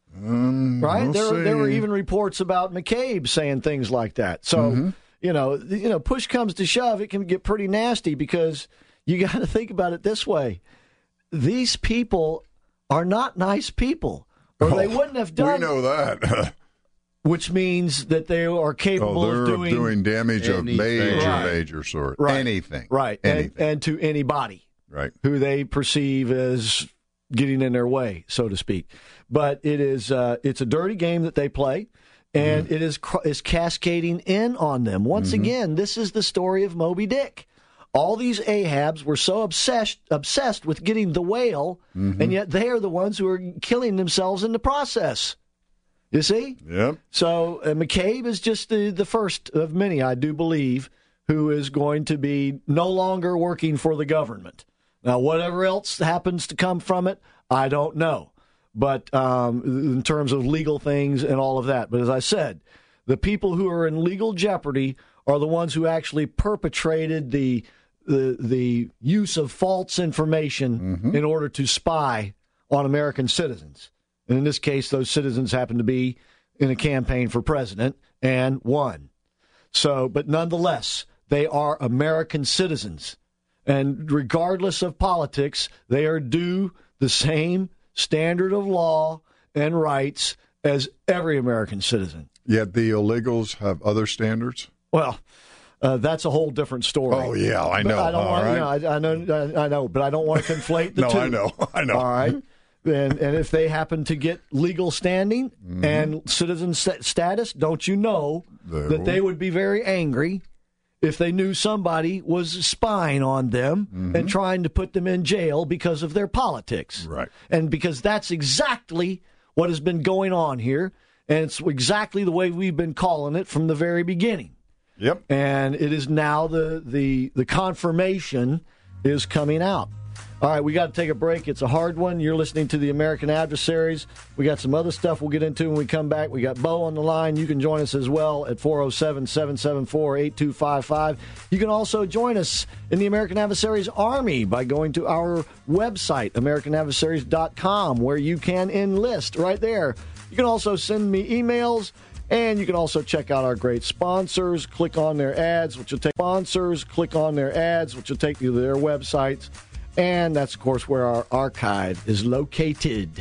Um, Right? we'll there, there were see. even reports about McCabe saying things like that. So, Mhm. you know, th- you know, push comes to shove, it can get pretty nasty because you got to think about it this way: these people are not nice people, or they Oh, wouldn't have done. We know that. Which means that they are capable oh, they're of doing, doing damage of anything. major, Right. major sort. Right. Anything. right, and, Anything. and to anybody. right. Who they perceive as getting in their way, so to speak. But it is uh, it's a dirty game that they play, and Mm-hmm. it is cr- is cascading in on them. Once Mm-hmm. again, this is the story of Moby Dick. All these Ahabs were so obsessed obsessed with getting the whale, Mm-hmm. and yet they are the ones who are killing themselves in the process. You see? Yep. So uh, McCabe is just the, the first of many, I do believe, who is going to be no longer working for the government. Now, whatever else happens to come from it, I don't know. But um, in terms of legal things and all of that. But as I said, the people who are in legal jeopardy are the ones who actually perpetrated the the, the use of false information Mm-hmm. in order to spy on American citizens. And in this case, those citizens happen to be in a campaign for president and won. So, but nonetheless, they are American citizens. And regardless of politics, they are due the same standard of law and rights as every American citizen. Yet the illegals have other standards. Well, uh, that's a whole different story. Oh, yeah, I But know. I don't All want, right. you know, I, I know, I, I know, but I don't want to conflate the No, two. I know. I know. All right. And, and if they happen to get legal standing and citizen st- status, don't you know They that they would be very angry if they knew somebody was spying on them and trying to put them in jail because of their politics. Right. And because that's exactly what has been going on here. And it's exactly the way we've been calling it from the very beginning. Yep. And it is now the, the, the confirmation is coming out. All right, we got to take a break. It's a hard one. You're listening to the American Adversaries. We got some other stuff we'll get into when we come back. We got Bo on the line. You can join us as well at four oh seven, seven seven four, eight two five five. You can also join us in the American Adversaries Army by going to our website, american adversaries dot com, where you can enlist right there. You can also send me emails. And you can also check out our great sponsors. Click on their ads, which will take sponsors. Click on their ads, which will take you to their websites. And that's, of course, where our archive is located.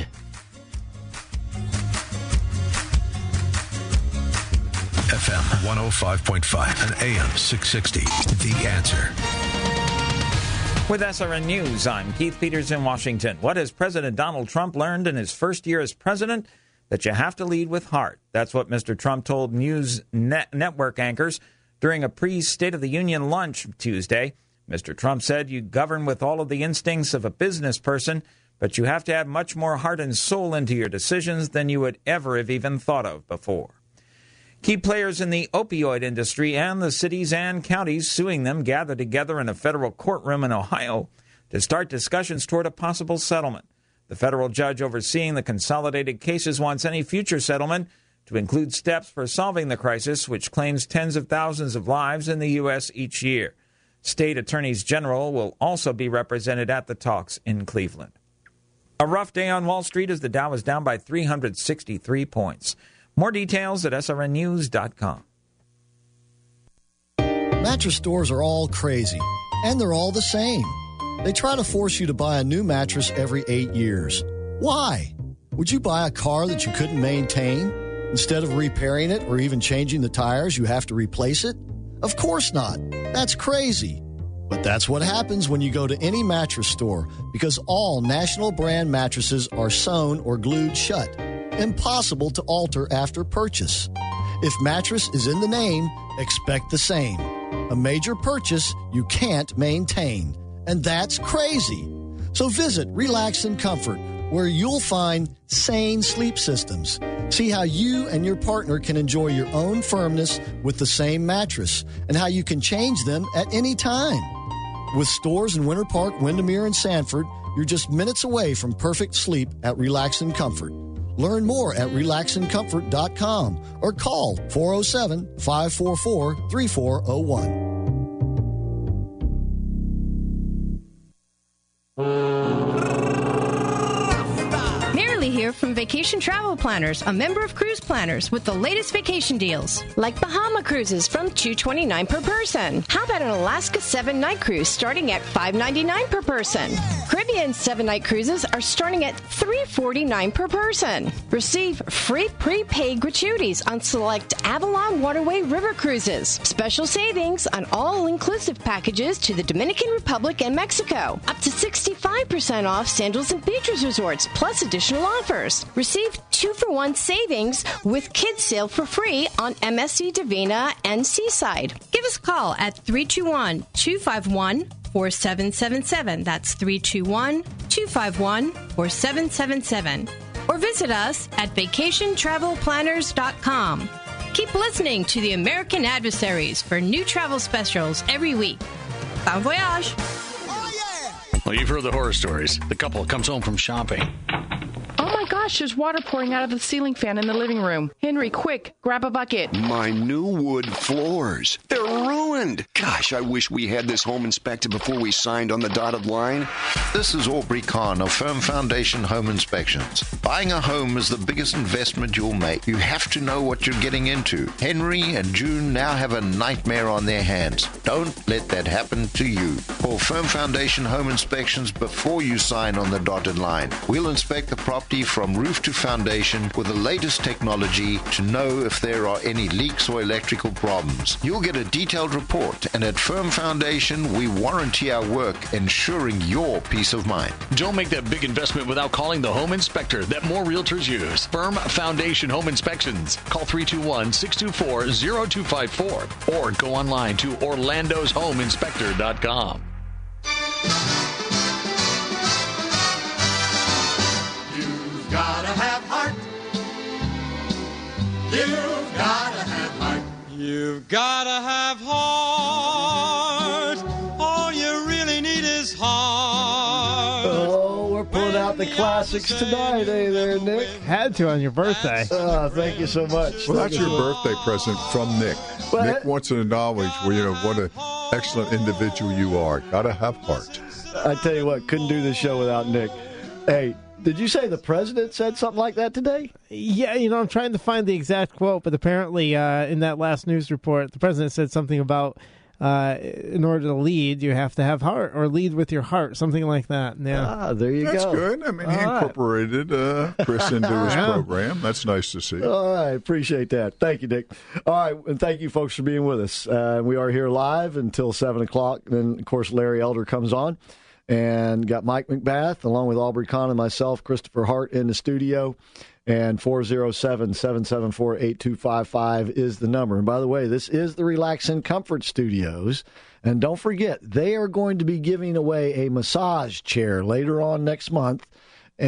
F M one oh five point five and A M six sixty. The Answer. With S R N News, I'm Keith Peters in Washington. What has President Donald Trump learned in his first year as president? That you have to lead with heart. That's what Mister Trump told News net network anchors during a pre-State of the Union lunch Tuesday. Mister Trump said you govern with all of the instincts of a business person, but you have to have much more heart and soul into your decisions than you would ever have even thought of before. Key players in the opioid industry and the cities and counties suing them gathered together in a federal courtroom in Ohio to start discussions toward a possible settlement. The federal judge overseeing the consolidated cases wants any future settlement to include steps for solving the crisis, which claims tens of thousands of lives in the U S each year. State attorneys general will also be represented at the talks in Cleveland. A rough day on Wall Street as the Dow is down by three hundred sixty-three points. More details at S R N news dot com. Mattress stores are all crazy, and they're all the same. They try to force you to buy a new mattress every eight years. Why? Would you buy a car that you couldn't maintain? Instead of repairing it or even changing the tires, you have to replace it? Of course not. That's crazy. But that's what happens when you go to any mattress store, because all national brand mattresses are sewn or glued shut. Impossible to alter after purchase. If mattress is in the name, expect the same. A major purchase you can't maintain. And that's crazy. So visit Relax and Comfort, where you'll find sane sleep systems. See how you and your partner can enjoy your own firmness with the same mattress, and how you can change them at any time. With stores in Winter Park, Windermere, and Sanford, you're just minutes away from perfect sleep at Relax and Comfort. Learn more at relax and comfort dot com or call four oh seven, five four four, three four oh one. Here from Vacation Travel Planners, a member of Cruise Planners, with the latest vacation deals. Like Bahama cruises from two hundred twenty-nine dollars per person. How about an Alaska seven-night cruise starting at five hundred ninety-nine dollars per person? Caribbean seven-night cruises are starting at three hundred forty-nine dollars per person. Receive free prepaid gratuities on select Avalon Waterway River cruises. Special savings on all-inclusive packages to the Dominican Republic and Mexico. Up to sixty-five percent off Sandals and Beaches resorts, plus additional offers. Receive two-for-one savings with kids sale for free on M S C Divina and Seaside. Give us a call at three two one, two five one, four seven seven seven. That's three two one, two five one, four seven seven seven. Or visit us at vacation travel planners dot com. Keep listening to the American Adversaries for new travel specials every week. Bon voyage! Well, you've heard the horror stories. The couple comes home from shopping. Oh my gosh, there's water pouring out of the ceiling fan in the living room. Henry, quick, grab a bucket. My new wood floors. They're ruined. Gosh, I wish we had this home inspected before we signed on the dotted line. This is Aubrey Kahn of Firm Foundation Home Inspections. Buying a home is the biggest investment you'll make. You have to know what you're getting into. Henry and June now have a nightmare on their hands. Don't let that happen to you. Call Firm Foundation Home Inspections before you sign on the dotted line. We'll inspect the property from roof to foundation with the latest technology to know if there are any leaks or electrical problems. You'll get a detailed report, and at Firm Foundation, we warranty our work, ensuring your peace of mind. Don't make that big investment without calling the home inspector that more realtors use. Firm Foundation Home Inspections. Call three two one, six two four, zero two five four or go online to orlandos home inspector dot com. Gotta have heart. You've gotta have heart. You've gotta have heart. All you really need is heart. Oh, we're pulling out the classics tonight, eh there, Nick? Had to on your birthday. Oh, thank you so much. Well, that's Thank your you. birthday present from Nick. Well, Nick wants to acknowledge, well, you know, what an excellent individual you are. Gotta have heart. I tell you what, couldn't do this show without Nick. Hey, did you say the president said something like that today? Yeah, you know, I'm trying to find the exact quote, but apparently uh, in that last news report, the president said something about uh, in order to lead, you have to have heart, or lead with your heart, something like that. Yeah. Ah, there you That's go. good. I mean, he All right. incorporated uh, Chris into his Yeah. program. That's nice to see. All right, appreciate that. Thank you, Nick. All right, and thank you, folks, for being with us. Uh, we are here live until seven o'clock. Then, of course, Larry Elder comes on. And got Mike McBath, along with Aubrey Kahn and myself, Christopher Hart, in the studio. And four oh seven, seven seven four, eight two five five is the number. And by the way, this is the Relax and Comfort Studios. And don't forget, they are going to be giving away a massage chair later on next month. And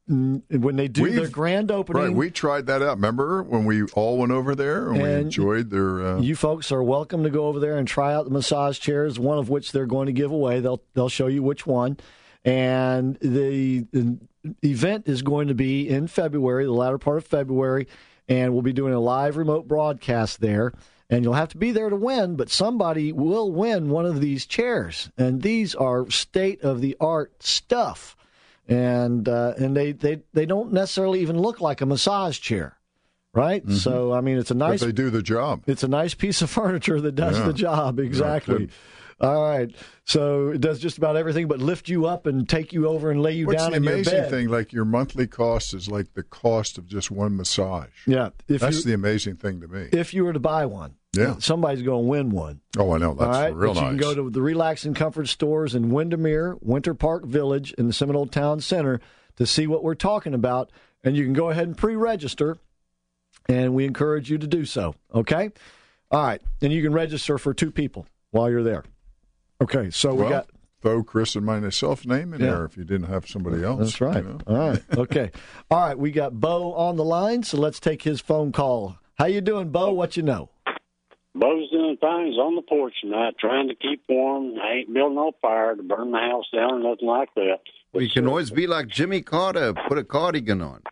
when they do We've- their grand opening. Right, we tried that out. Remember when we all went over there and, we And enjoyed their. Uh, You folks are welcome to go over there and try out the massage chairs, one of which they're going to give away. They'll they'll show you which one. And the, the event is going to be in February, the latter part of February, and we'll be doing a live remote broadcast there. And you'll have to be there to win, but somebody will win one of these chairs. And these are state-of-the-art stuff. And uh, and they, they, they don't necessarily even look like a massage chair, right? Mhm. So, I mean, it's a nice... But they do the job. It's a nice piece of furniture that does Yeah. the job, exactly. All right. So it does just about everything but lift you up and take you over and lay you What's down the in your amazing bed. thing? Like your monthly cost is like the cost of just one massage. Yeah. If That's you, the amazing thing to me. if you were to buy one, Yeah. somebody's going to win one. Oh, I know. That's All right, real but you nice. can go to the Relax and Comfort stores in Windermere, Winter Park Village, in the Seminole Town Center to see what we're talking about, and you can go ahead and pre-register, and we encourage you to do so. Okay, all right, and you can register for two people while you're there. Okay, so we well, got. throw Chris and myself name in Yeah. there if you didn't have somebody else. That's right. you know? All right. Okay. All right. We got Bo on the line, so let's take his phone call. How you doing, Bo? What you know? Bo's doing fine. He's on the porch tonight, trying to keep warm. I ain't building no fire to burn the house down or nothing like that. We can always be like Jimmy Carter, put a cardigan on.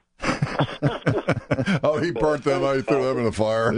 Oh, he burnt them out. He threw them in the fire.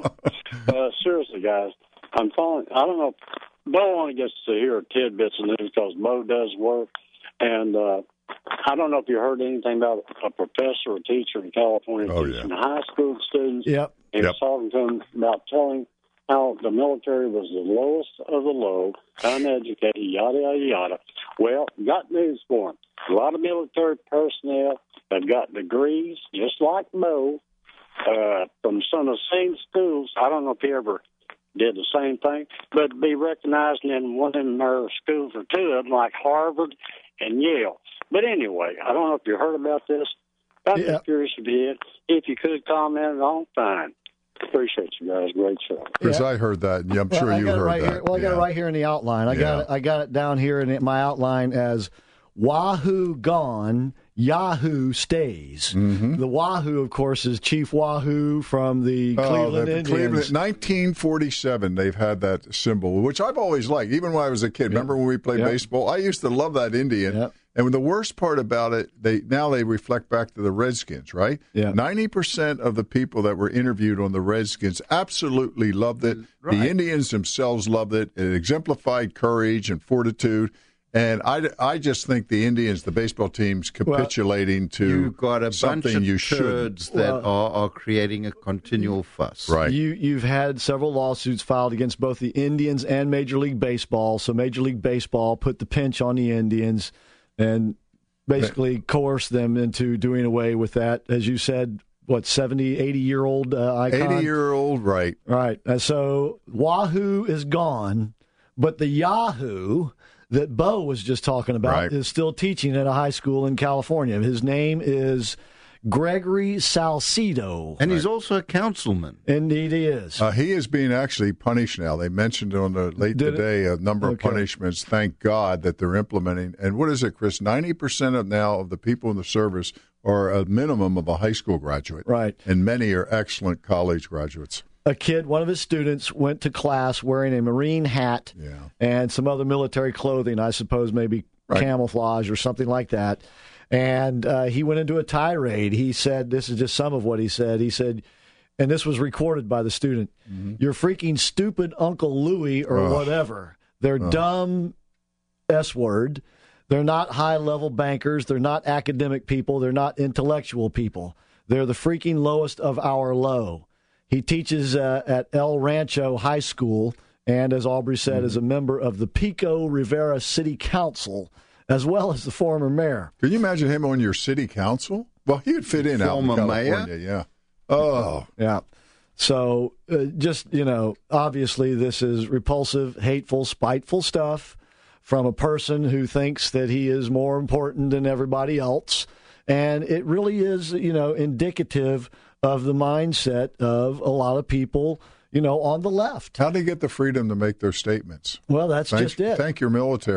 uh, seriously, guys, I'm calling. I don't know. Bo only gets to hear tidbits of news because Bo does work, and uh, I don't know if you heard anything about a professor or teacher in California Oh, teaching yeah. high school students. Yep. And Yep. talking to them about telling how the military was the lowest of the low, uneducated, yada, yada, yada. Well, got news for them. A lot of military personnel have got degrees, just like Bo, uh, from some of the same schools. I don't know if he ever did the same thing, but to be recognized in one of their schools or two of them, like Harvard and Yale. But anyway, I don't know if you heard about this. I'm Yeah. just curious if you did. If you could comment on, fine. Appreciate you guys. Great show. Chris, Yeah. I heard that. Yeah, I'm Well, sure I you got it heard right that. Here. Well, I got Yeah. it right here in the outline. I got Yeah. it. I got it down here in my outline as Wahoo gone, Yahoo stays. Mm-hmm. The Wahoo, of course, is Chief Wahoo from the Oh, Cleveland the Indians. Cleveland, nineteen forty-seven, they've had that symbol, which I've always liked, even when I was a kid. Remember when we played Yep. baseball? I used to love that Indian. Yep. And the worst part about it, they now they reflect back to the Redskins, right? Yeah. ninety percent of the people that were interviewed on the Redskins absolutely loved it. Right. The Indians themselves loved it. It exemplified courage and fortitude. And I, I just think the Indians, the baseball team's capitulating to You've got a bunch something of you shouldn't. turds that Well- are, are creating a continual fuss. Right. You, you've had several lawsuits filed against both the Indians and Major League Baseball. So Major League Baseball put the pinch on the Indians and basically coerced them into doing away with that, as you said, what, seventy, eighty-year-old uh, icon? eighty-year-old, right. Right. And so Wahoo is gone, but the Yahoo that Bo was just talking about Right. is still teaching at a high school in California. His name is Gregory Salcido. And he's also a councilman. Indeed he is. Uh, he is being actually punished now. They mentioned on the late Did it? today a number Okay. of punishments. Thank God that they're implementing. And what is it, Chris? Ninety percent of now of the people in the service are a minimum of a high school graduate, Right. and many are excellent college graduates. A kid, one of his students, went to class wearing a Marine hat Yeah. and some other military clothing, I suppose maybe Right. camouflage or something like that. And uh, he went into a tirade. He said, this is just some of what he said. He said, and this was recorded by the student, "You're freaking stupid Uncle Louie or Ugh. whatever. They're Ugh. dumb S word. They're not high-level bankers. They're not academic people. They're not intellectual people. They're the freaking lowest of our low." He teaches uh, at El Rancho High School and, as Aubrey said, Mm-hmm. is a member of the Pico Rivera City Council, as well as the former mayor. Can you imagine him on your city council? Well, he would fit in out in Former mayor? California, yeah. Oh, Yeah. So uh, just, you know, obviously this is repulsive, hateful, spiteful stuff from a person who thinks that he is more important than everybody else. And it really is, you know, indicative of the mindset of a lot of people, you know, on the left. how do they get the freedom to make those statements? Well, that's Thank, just it. Thank your military.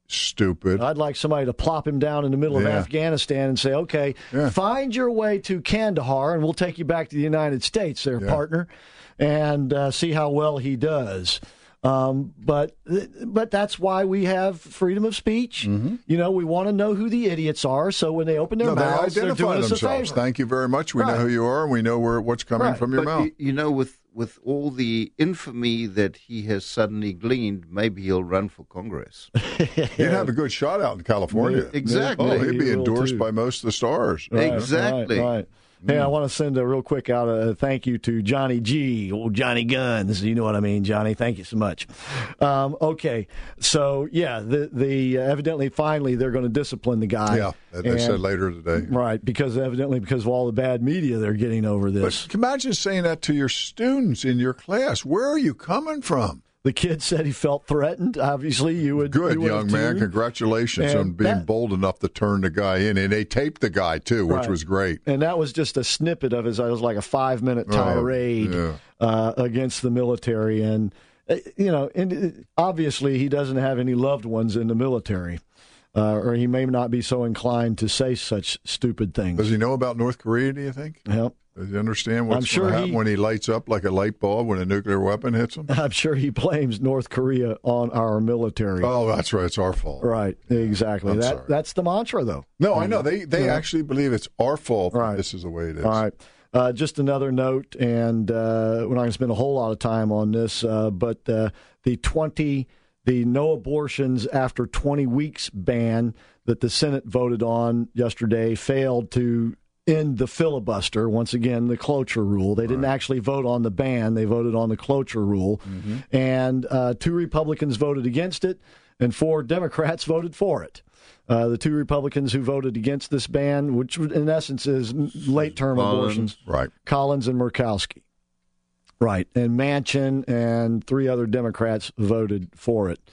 stupid. I'd like somebody to plop him down in the middle of Yeah. Afghanistan and say, okay, Yeah. find your way to Kandahar, and we'll take you back to the United States there, Yeah. partner, and uh, see how well he does. Um, but but that's why we have freedom of speech. Mm-hmm. You know, we want to know who the idiots are, so when they open their No, they mouths, they're identify doing us a themselves. favor. Thank you very much. We Right. know who you are, and we know where what's coming Right. from your but mouth. You, you know, with with all the infamy that he has suddenly gleaned, maybe he'll run for Congress. He'd have a good shot out in California. Yeah, exactly. Oh, he'd be He will, endorsed too. by most of the stars. Right, Exactly. Right, right. Hey, I want to send a real quick out a thank you to Johnny G, old Johnny Guns. You know what I mean, Johnny. Thank you so much. Um, okay, so yeah, the the uh, evidently finally they're going to discipline the guy. Yeah, they And- said later today. right? Because evidently because of all the bad media they're getting over this. But imagine saying that to your students in your class. Where are you coming from? The kid said he felt threatened. Obviously, you would. Good, you would young have man. too. Congratulations And on being that- bold enough to turn the guy in. And they taped the guy, too, which Right. was great. And that was just a snippet of his. It was like a five minute Oh, tirade yeah. uh, against the military, and uh, you know, and uh, obviously he doesn't have any loved ones in the military, uh, or he may not be so inclined to say such stupid things. Does he know about North Korea, do you think? Yep. Does he understand what's I'm sure going to happen he- when he lights up like a light bulb when a nuclear weapon hits him? I'm sure he blames North Korea on our military. Oh, that's right. It's our fault. Right, exactly. I'm that sorry. that's the mantra, though. No, I know. They they Yeah. actually believe it's our fault that Right. this is the way it is. All right. Uh, just another note, and uh, we're not going to spend a whole lot of time on this, uh, but uh, the twenty, the no abortions after twenty weeks ban that the Senate voted on yesterday failed to end the filibuster. Once again, the cloture rule. They didn't actually vote on the ban; they voted on the cloture rule, and uh, two Republicans voted against it, and four Democrats voted for it. Uh, the two Republicans who voted against this ban, which in essence is late-term abortions, Right. Collins and Murkowski. Right. And Manchin and three other Democrats voted for it.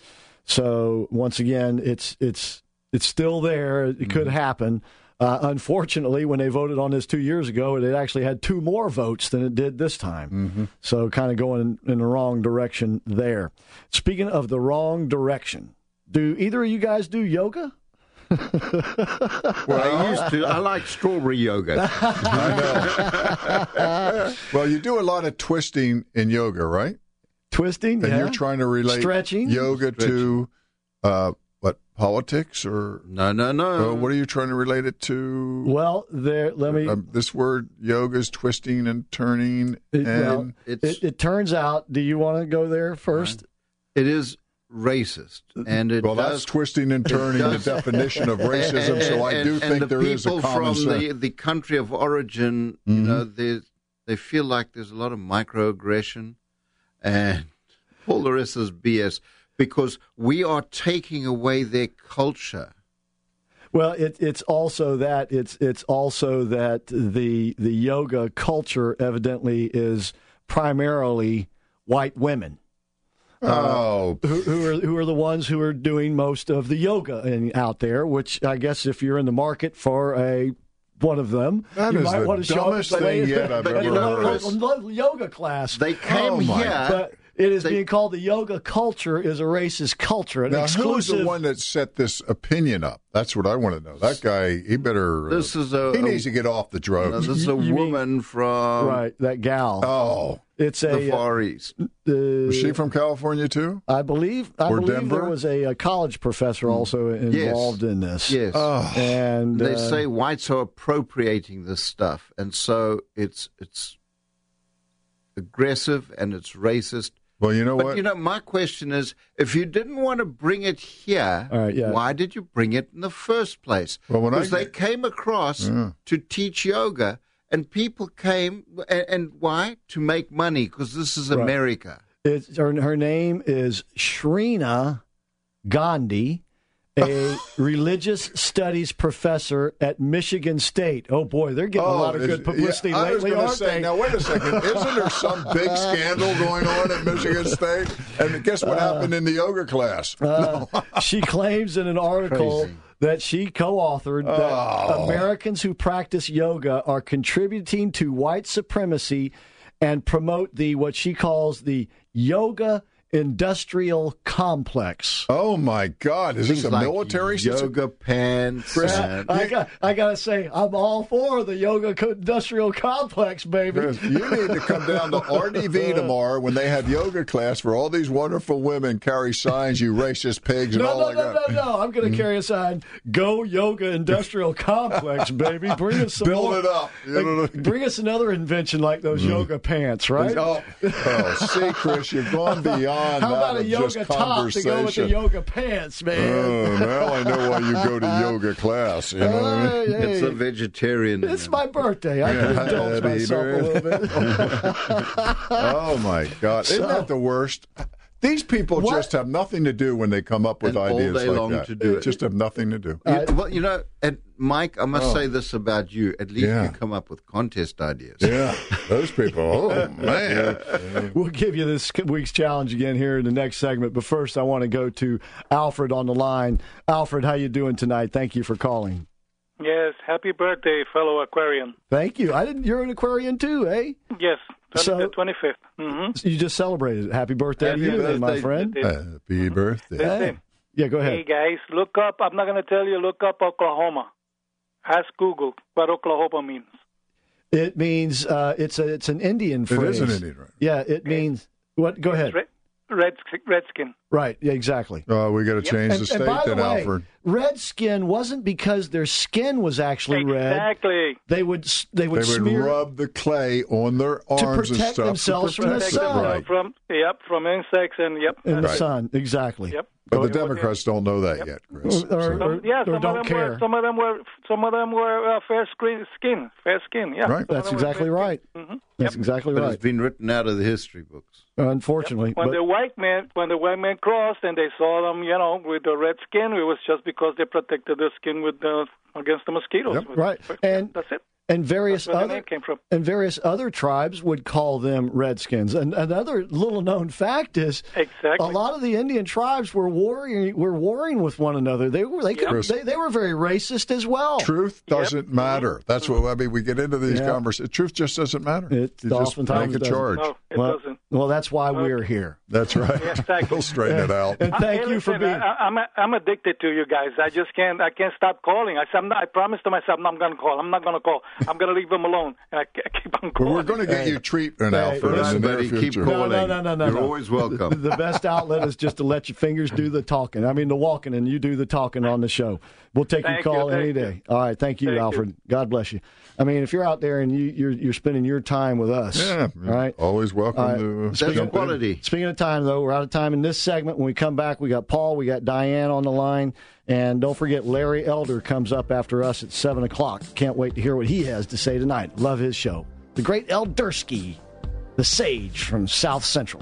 So once again, it's it's it's still there. It could happen. Uh, unfortunately, when they voted on this two years ago, it actually had two more votes than it did this time. Mm-hmm. So kind of going in, in the wrong direction there. Speaking of the wrong direction, do either of you guys do yoga? Well, I used to. I like strawberry yogurt. I know. Well, you do a lot of twisting in yoga, right? Twisting, And yeah. you're trying to relate Stretching? yoga to uh, what politics or no, no, no. Uh, what are you trying to relate it to? Well, there. Let me. Um, this word yoga is twisting and turning, It, and well, it, it turns out. Do you want to go there first? It is racist, and it well, does, that's twisting and it turning the does- definition of racism. And- so I and- do and think the there is a people common from sense. the the country of origin, you Mhm. know, they they feel like there's a lot of microaggression, and all the rest is B S because we are taking away their culture. Well, it, it's also that it's it's also that the the yoga culture evidently is primarily white women. Oh, uh, who, who are who are the ones who are doing most of the yoga in, out there? Which I guess if you're in the market for a one of them, That you is might the want to show dumbest up thing at yet I've a ever lo- heard. lo- lo- yoga class. They came Oh, my here. But it is being called the yoga culture is a racist culture. An Now, who's exclusive. the one that set this opinion up? That's what I want to know. That guy, he better. This is a. he a- needs to get off the no, drugs. this is a You mean- woman from right, that gal. Oh, It's a the Far East. uh, was she from California too? I believe I Or believe Denver? there was a, a college professor also involved in this. Yes. Oh, And They uh, say whites are appropriating this stuff, and so it's it's aggressive and it's racist. well, you know But what? you know, my question is, if you didn't want to bring it here, All right, yeah. why did you bring it in the first place? Well, when I Because they get- came across Yeah. to teach yoga, and people came, and, and why? To make money, because this is Right. America. it's, her, her name is Shrina Gandhi, a religious studies professor at Michigan State. Oh boy, they're getting a lot of is- good publicity yeah, I was lately, gonna aren't say, they? Now, wait a second. Isn't there some big scandal going on at Michigan State? And guess what happened in the yoga class? Uh, she claims in an article Crazy. that she co-authored that Oh. Americans who practice yoga are contributing to white supremacy and promote the what she calls the yoga Industrial Complex. Oh my God! Is Things this a like military yoga pants? Uh, I got, I gotta say, I'm all for the Yoga Co- Industrial Complex, baby. Chris, you need to come down to R D V tomorrow when they have yoga class for all these wonderful women. Carry signs, you racist pigs, and No, all no, like no, that. no, no. I'm going to carry a sign. Go Yoga Industrial Complex, baby. Bring us some Build more. it up. You know what I mean? Bring us another invention like those yoga pants, right? Oh, oh, see, Chris, you've gone beyond How that about a of yoga just top to go with the conversation. yoga pants, man? Oh, now I know why you go to yoga class. You know what I mean? Hey, It's a vegetarian. It's my birthday. I Yeah, can indulge happy myself a little bit. Oh, my God. Isn't So- that the worst? These people What? just have nothing to do when they come up with And all ideas day like long that. to do it. Just have nothing to do. You- well, you know, and Mike, I must Oh. say this about you. At least Yeah. you come up with contest ideas. Yeah, those people. Oh, man. We'll give you this week's challenge again here in the next segment. But first, I want to go to Alfred on the line. Alfred, how you doing tonight? Thank you for calling. Yes, happy birthday, fellow Aquarian. Thank you. I didn't. You're an Aquarian too, eh? Yes, So- the twenty-fifth. Mm-hmm. You just celebrated. Happy birthday Happy to you, then, my birthday. friend. Happy birthday. Hey. Yeah, go Hey, ahead. guys, look up. I'm not going to tell you, look up Oklahoma. Ask Google what Oklahoma means. It means uh, it's a it's an Indian It phrase. is an Indian, right? Yeah, it means what? Go ahead. Red, red, redskin. Right. Yeah, exactly. Oh, we got to change And, the state and by the then, way, Alfred. red skin wasn't because their skin was actually red. Exactly. They would they would They would smear rub the clay on their arms and protect stuff themselves to from the protect sun. them. Uh, Right. From yep, from insects and yep. in the Right. sun. Exactly. Yep. But the Democrats don't know that yet, Chris. Or, or, Some, yeah, or some don't of them care. were some of them were some of them were uh, fair screen, skin, fair skin. Yeah, Right. Some of That's them were exactly fair right. skin. Mhm. That's exactly But right. it's been written out of the history books. Unfortunately, When but the white man, when the white man crossed and they saw them, you know, with the red skin, it was just because they protected their skin with the against the mosquitoes. Yep, right. And that's it. and various That's where the other name came from. and various other tribes would call them redskins. And another little known fact is Exactly. a lot of the Indian tribes were warring were warring with one another. They were they could, Chris. they, they were very racist as well. Truth doesn't matter. That's what I mean. We get into these Yeah. conversations. Truth just doesn't matter. It you just oftentimes make a doesn't. charge. No, it well, doesn't. well, that's why we're here. That's right. Yeah, exactly. We'll straighten it out. And thank Hey, you for listen, being. I, I'm I'm addicted to you guys. I just can't I can't stop calling. I said I'm not, I promised to myself I'm not going to call. I'm not going to call. I'm going to leave them alone. And I, I keep on Well, calling. we're going to get Hey. you treatment, Hey, Alfred, listen, in the near buddy, keep future. calling. No, no, no, no, no. You're no. always welcome. The, the best outlet is just to let your fingers do the talking. I mean, the walking, and you do the talking on the show. We'll take Thank your call you, any thank you. day. All right, thank you, Thank you. Alfred. God bless you. I mean, if you're out there and you, you're you're spending your time with us, Yeah, all right. always welcome All right. to uh, That's jump in. quality. Speaking of time, though, we're out of time in this segment. When we come back, we got Paul, we got Diane on the line, and don't forget Larry Elder comes up after us at seven o'clock. Can't wait to hear what he has to say tonight. Love his show. The great Eldersky, the sage from South Central.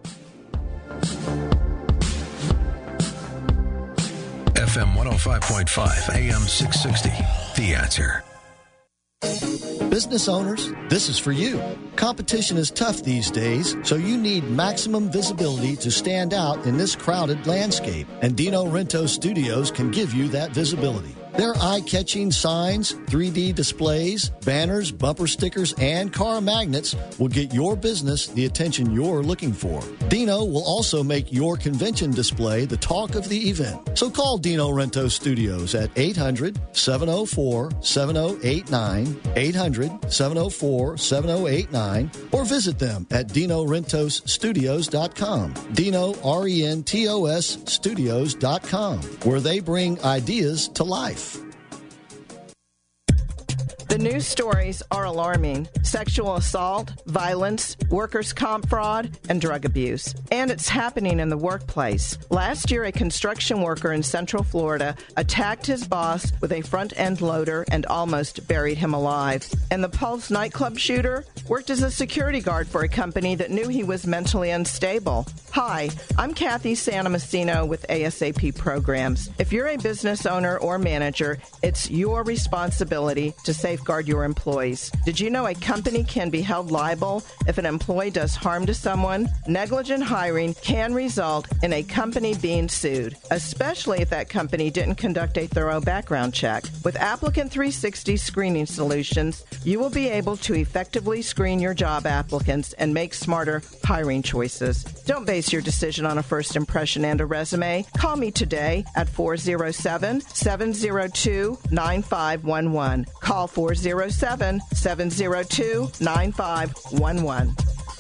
F M one oh five point five, A M six sixty. The Answer. Business owners, this is for you. Competition is tough these days, so you need maximum visibility to stand out in this crowded landscape. And Dino Rento Studios can give you that visibility. Their eye-catching signs, three D displays, banners, bumper stickers, and car magnets will get your business the attention you're looking for. Dino will also make your convention display the talk of the event. So call Dino Rento Studios at eight hundred, seven oh four, seven oh eight nine, eight hundred, seven oh four, seven oh eight nine, or visit them at dino rentos studios dot com. Dino, R E N T O S, studios dot com, where they bring ideas to life. The news stories are alarming. Sexual assault, violence, workers' comp fraud, and drug abuse. And it's happening in the workplace. Last year, a construction worker in Central Florida attacked his boss with a front-end loader and almost buried him alive. And the Pulse nightclub shooter worked as a security guard for a company that knew he was mentally unstable. Hi, I'm Kathy Santomassino with A S A P Programs. If you're a business owner or manager, it's your responsibility to safeguard safeguard your employees. Did you know a company can be held liable if an employee does harm to someone? Negligent hiring can result in a company being sued, especially if that company didn't conduct a thorough background check. With Applicant three sixty Screening Solutions, you will be able to effectively screen your job applicants and make smarter hiring choices. Don't base your decision on a first impression and a resume. Call me today at four oh seven, seven oh two, nine five one one. Call four oh seven, seven oh two, nine five one one.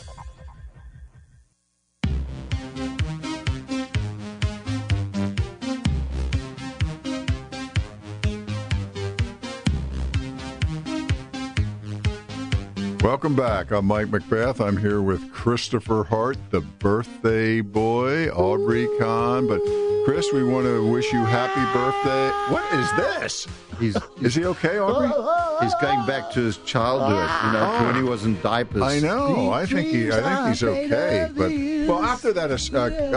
Welcome back. I'm Mike Macbeth. I'm here with Christopher Hart, the birthday boy, Aubrey Kahn. But, Chris, we want to wish you happy birthday. What is this? He's, is he okay, Aubrey? He's going back to his childhood, you know, Oh. when he was in diapers. I know. I think he. I think he's okay. But well, after that uh,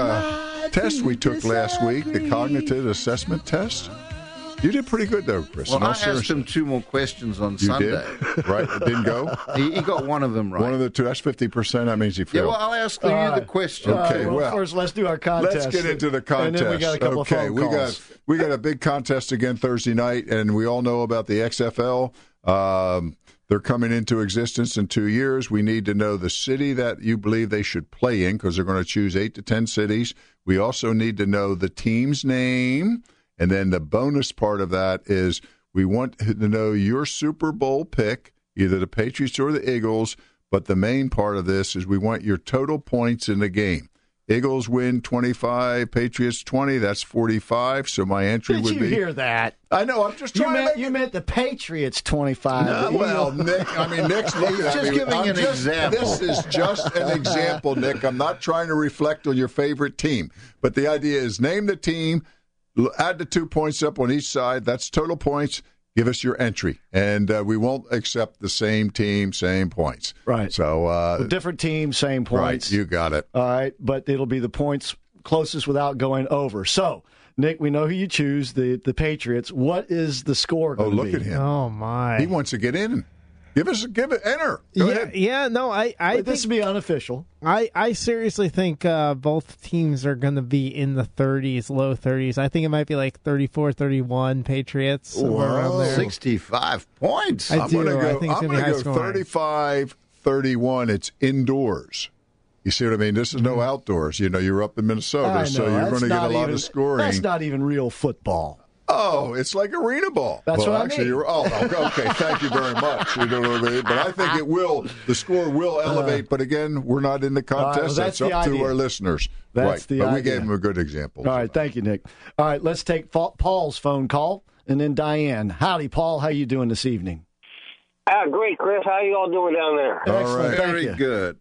uh, test we took last week, the cognitive assessment test, you did pretty good though, Chris. Well, In all I asked seriousness. him two more questions on You Sunday. did? Right? It didn't go? He, he got one of them right. One of the two. That's fifty percent. That means he Yeah, failed. well, I'll ask you All the right. question. All right, Okay, well, well, first let's do our contest. Let's get into the contest. And then we got a couple okay, of phone we calls. got we got a big contest again Thursday night, and we all know about the X F L. Um, they're coming into existence in two years. We need to know the city that you believe they should play in because they're going to choose eight to ten cities. We also need to know the team's name, and then the bonus part of that is we want to know your Super Bowl pick, either the Patriots or the Eagles. But the main part of this is we want your total points in the game. Eagles win twenty-five, Patriots twenty. That's forty-five. So my entry Did would you be. hear that? I know. I'm just You trying to meant, make you meant the Patriots twenty-five. No, the well, Eagles- Nick, I mean, Nick's looking He's at just me. giving I'm an just- example. This is just an example, Nick. I'm not trying to reflect on your favorite team. But the idea is name the team, l- add the two points up on each side. That's total points. Give us your entry. And uh, we won't accept the same team, same points. Right. So, uh, different teams, same points. right, you got it. All right, but it'll be the points closest without going over. So, Nick, we know who you choose, the, the Patriots. What is the score Oh, going to look be? at him. Oh my! He wants to get in. Give us, give it, enter. Go yeah, ahead. yeah. No, I, I But this think, will be unofficial. I, I seriously think uh, both teams are going to be in the thirties, low thirties. I think it might be like thirty-four, thirty-one Patriots, somewhere around there. sixty-five points. I I'm do. going to I go, think it's I'm gonna be gonna high go scoring. thirty-five thirty-one. It's indoors. You see what I mean? This is no outdoors. You know, you're up in Minnesota, I know. so you're That's going to get a not lot even- of scoring. That's not even real football. Oh, it's like arena ball. That's well, what I actually, mean. You're, oh, okay. Thank you very much. You know what I mean? But I think it will. The score will elevate. But again, we're not in the All right, well, contest. that's That's the up to idea. our listeners. That's right. the but we idea. gave them a good example. All right, thank you, Nick. All right, let's take Fa- Paul's phone call, and then Diane. Howdy, Paul. How you doing this evening? Ah, great, Chris. How you all doing down there? Excellent. Thank Very you. good.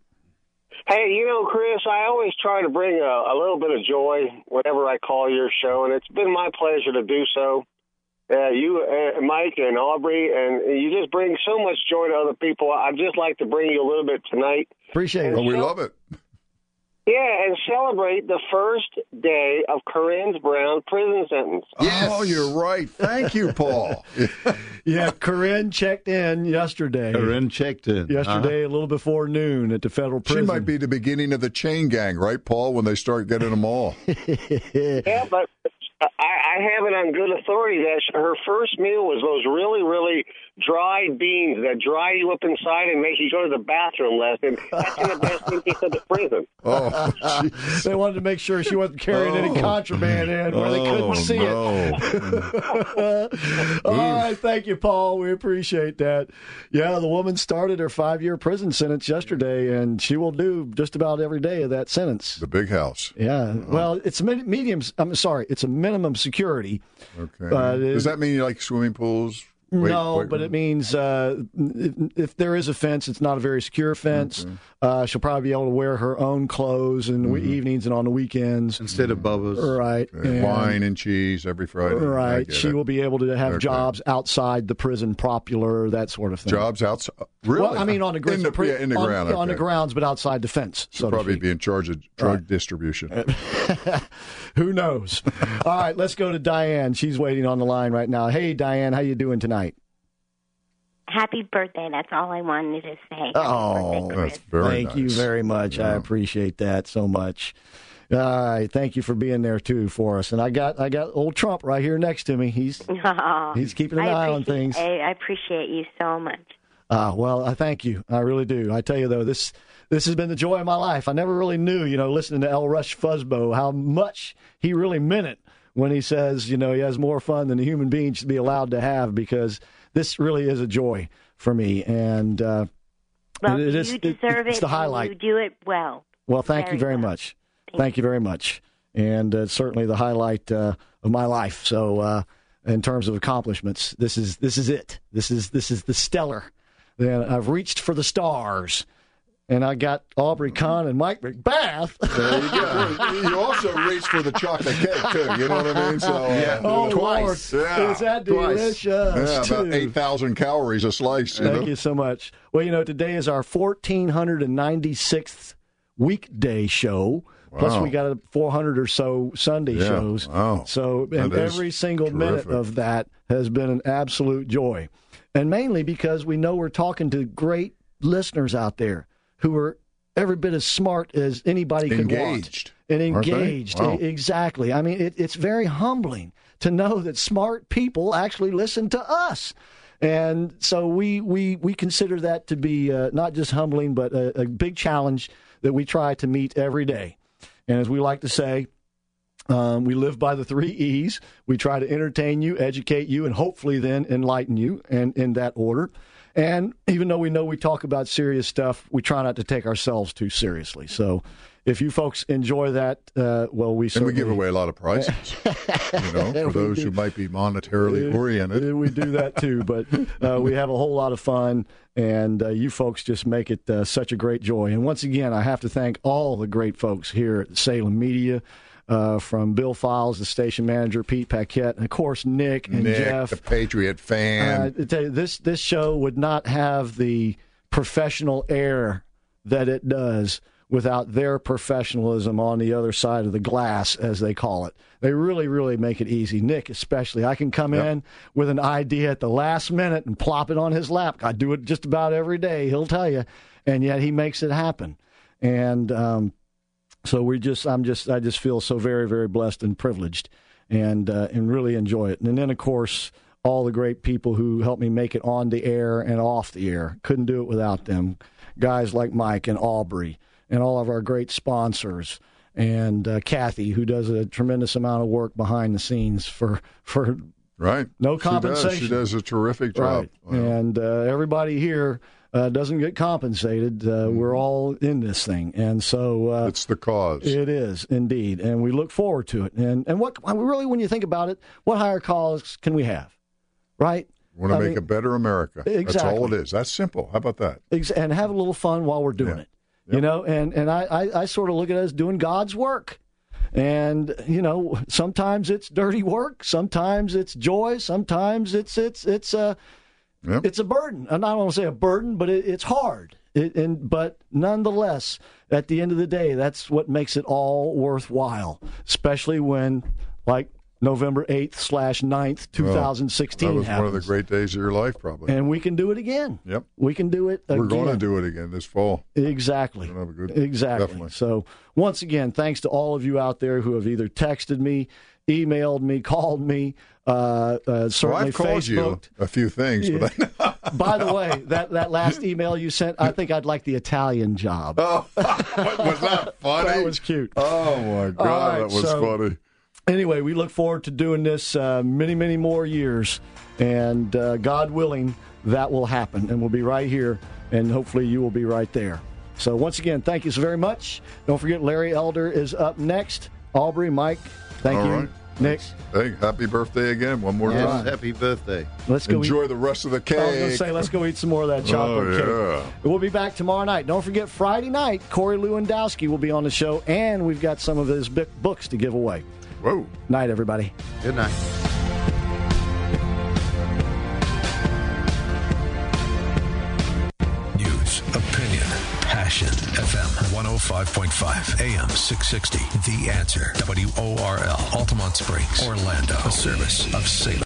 Hey, you know, Chris, I always try to bring a, a little bit of joy whenever I call your show, and it's been my pleasure to do so. Uh, you, uh, Mike, and Aubrey, and you just bring so much joy to other people. I'd just like to bring you a little bit tonight. Appreciate it. Well, we love it. Yeah, and celebrate the first day of Corinne's Brown prison sentence. Oh, you're right. Thank you, Paul. Yeah, Corinne checked in yesterday. Corinne checked in. Yesterday, a little before noon at the federal She prison. might be the beginning of the chain gang, right, Paul, when they start getting them all. Yeah, but I, I have it on good authority that her first meal was those really, really dried beans that dry you up inside and make you go to the bathroom less. And that's in the best interest of the prison. Oh, They wanted to make sure she wasn't carrying any contraband in where they couldn't Oh, see no. it. All right, thank you, Paul. We appreciate that. Yeah, the woman started her five-year prison sentence yesterday, and she will do just about every day of that sentence. The big house. Yeah, well, it's a med- medium. I'm sorry, it's a minimum security. Okay. Uh, Does that mean you like swimming pools? Wait, no, wait, but it means uh, if, if there is a fence, it's not a very secure fence. Okay. Uh, she'll probably be able to wear her own clothes in the Mm-hmm. evenings and on the weekends. Instead of Bubba's. Right. And wine and cheese every Friday. I Right. get She it. will be able to have Okay. jobs outside the prison, popular, that sort of thing. Jobs outside. Really? Well, I mean, on the, in the, pri- yeah, in the on, ground. on the okay. grounds, but outside the fence. So She'll to probably speak. be in charge of drug Right. distribution. Who knows? All right, let's go to Diane. She's waiting on the line right now. Hey, Diane, how you doing tonight? happy birthday. That's all I wanted to say. Happy Oh, birthday, Chris. That's very thank nice. you very much. I appreciate that so much. All right, thank you for being there too for us. And I got I got old Trump right here next to me. He's Oh, he's keeping an I eye on appreciate- things. I, I appreciate you so much. Uh, well, I thank you. I really do. I tell you though, this this has been the joy of my life. I never really knew, you know, listening to El Rush Fuzzbo, how much he really meant it when he says, you know, he has more fun than a human being should be allowed to have, because this really is a joy for me. And uh, Well, it, it is you deserve it's it. the and highlight. You do it well. Well, thank Very you very well. much. Thank you very much. And uh, certainly the highlight uh, of my life. So, uh, in terms of accomplishments, this is this is it. This is this is the stellar. Then I've reached for the stars, and I got Aubrey Kahn and Mike McBath. There you go. You also reached for the chocolate cake too. You know what I mean? So uh, oh, twice. Lord. Yeah, Is that twice. delicious? Yeah, about too. eight thousand calories a slice. You Thank know? you so much. Well, you know, today is our fourteen ninety-sixth weekday show. Plus, Wow. we got a four hundred or so Sunday Yeah, shows. wow. So, and That is every single minute terrific. of that has been an absolute joy. And mainly because we know we're talking to great listeners out there who are every bit as smart as anybody could Engaged. want. And Aren't they? engaged. Wow. E- Exactly. I mean, it, it's very humbling to know that smart people actually listen to us. And so we we, we consider that to be uh, not just humbling, but a, a big challenge that we try to meet every day. And as we like to say, um, we live by the three E's. We try to entertain you, educate you, and hopefully then enlighten you, and in that order. And even though we know we talk about serious stuff, we try not to take ourselves too seriously. So if you folks enjoy that, uh, well, we And certainly... we give away a lot of prizes, you know, for We those do. who might be monetarily oriented. We do that too, but uh, we have a whole lot of fun, and uh, you folks just make it uh, such a great joy. And once again, I have to thank all the great folks here at Salem Media, uh, from Bill Files, the station manager, Pete Paquette, and of course Nick and Nick, Jeff. the Patriot fan. Uh, I tell you, this this show would not have the professional air that it does without their professionalism on the other side of the glass, as they call it. They really, really make it easy. Nick, especially. I can come Yep. in with an idea at the last minute and plop it on his lap. I do it just about every day, he'll tell you. And yet he makes it happen. And um, so we just, I'm just, I just feel so very, very blessed and privileged, and uh, and really enjoy it. And then, of course, all the great people who helped me make it on the air and off the air. Couldn't do it without them. Guys like Mike and Aubrey, and all of our great sponsors, and uh, Kathy, who does a tremendous amount of work behind the scenes for for right, no She does. compensation. She does a terrific job. Right. And uh, everybody here uh, doesn't get compensated. Uh, We're all in this thing, and so uh, It's the cause. it is indeed, and we look forward to it. And and what really, when you think about it, what higher cause can we have, right? We want to I make mean, a better America. That's exactly. all it is. That's simple. How about that? Ex- and have a little fun while we're doing Yeah. it. You know, and, and I, I, I sort of look at it as doing God's work. And, you know, sometimes it's dirty work, sometimes it's joy, sometimes it's it's it's a Yep. it's a burden. I don't want to say a burden, but it, it's hard. It, and but nonetheless, at the end of the day, that's what makes it all worthwhile. Especially when, like, November eighth slash ninth, two thousand sixteen That was happens. one of the great days of your life, probably. And we can do it again. Yep. We can do it again. We're going to do it again this fall. Exactly. We're gonna have a good- exactly. definitely. So, once again, thanks to all of you out there who have either texted me, emailed me, called me, uh, uh, Well, certainly I've called you Facebooked. a few things, but I, By the way, that, that last email you sent, I think I'd like the Italian job. oh, was that funny? That was cute. Oh my God, All right, that was so- funny. Anyway, we look forward to doing this uh, many, many more years. And uh, God willing, that will happen. And we'll be right here. And hopefully you will be right there. So once again, thank you so very much. Don't forget, Larry Elder is up next. Aubrey, Mike, thank All you. right. Nick, Hey, happy birthday again, one more Yes, time. happy birthday. let's go Enjoy eat. the rest of the cake. I was going to say, let's go eat some more of that chocolate Oh, cake. yeah. We'll be back tomorrow night. Don't forget, Friday night, Corey Lewandowski will be on the show, and we've got some of his bi- books to give away. Whoa. Night, everybody. Good night. News, opinion, passion. F M one oh five point five, A M six sixty. The Answer. W O R L. Altamont Springs, Orlando. A service of Salem.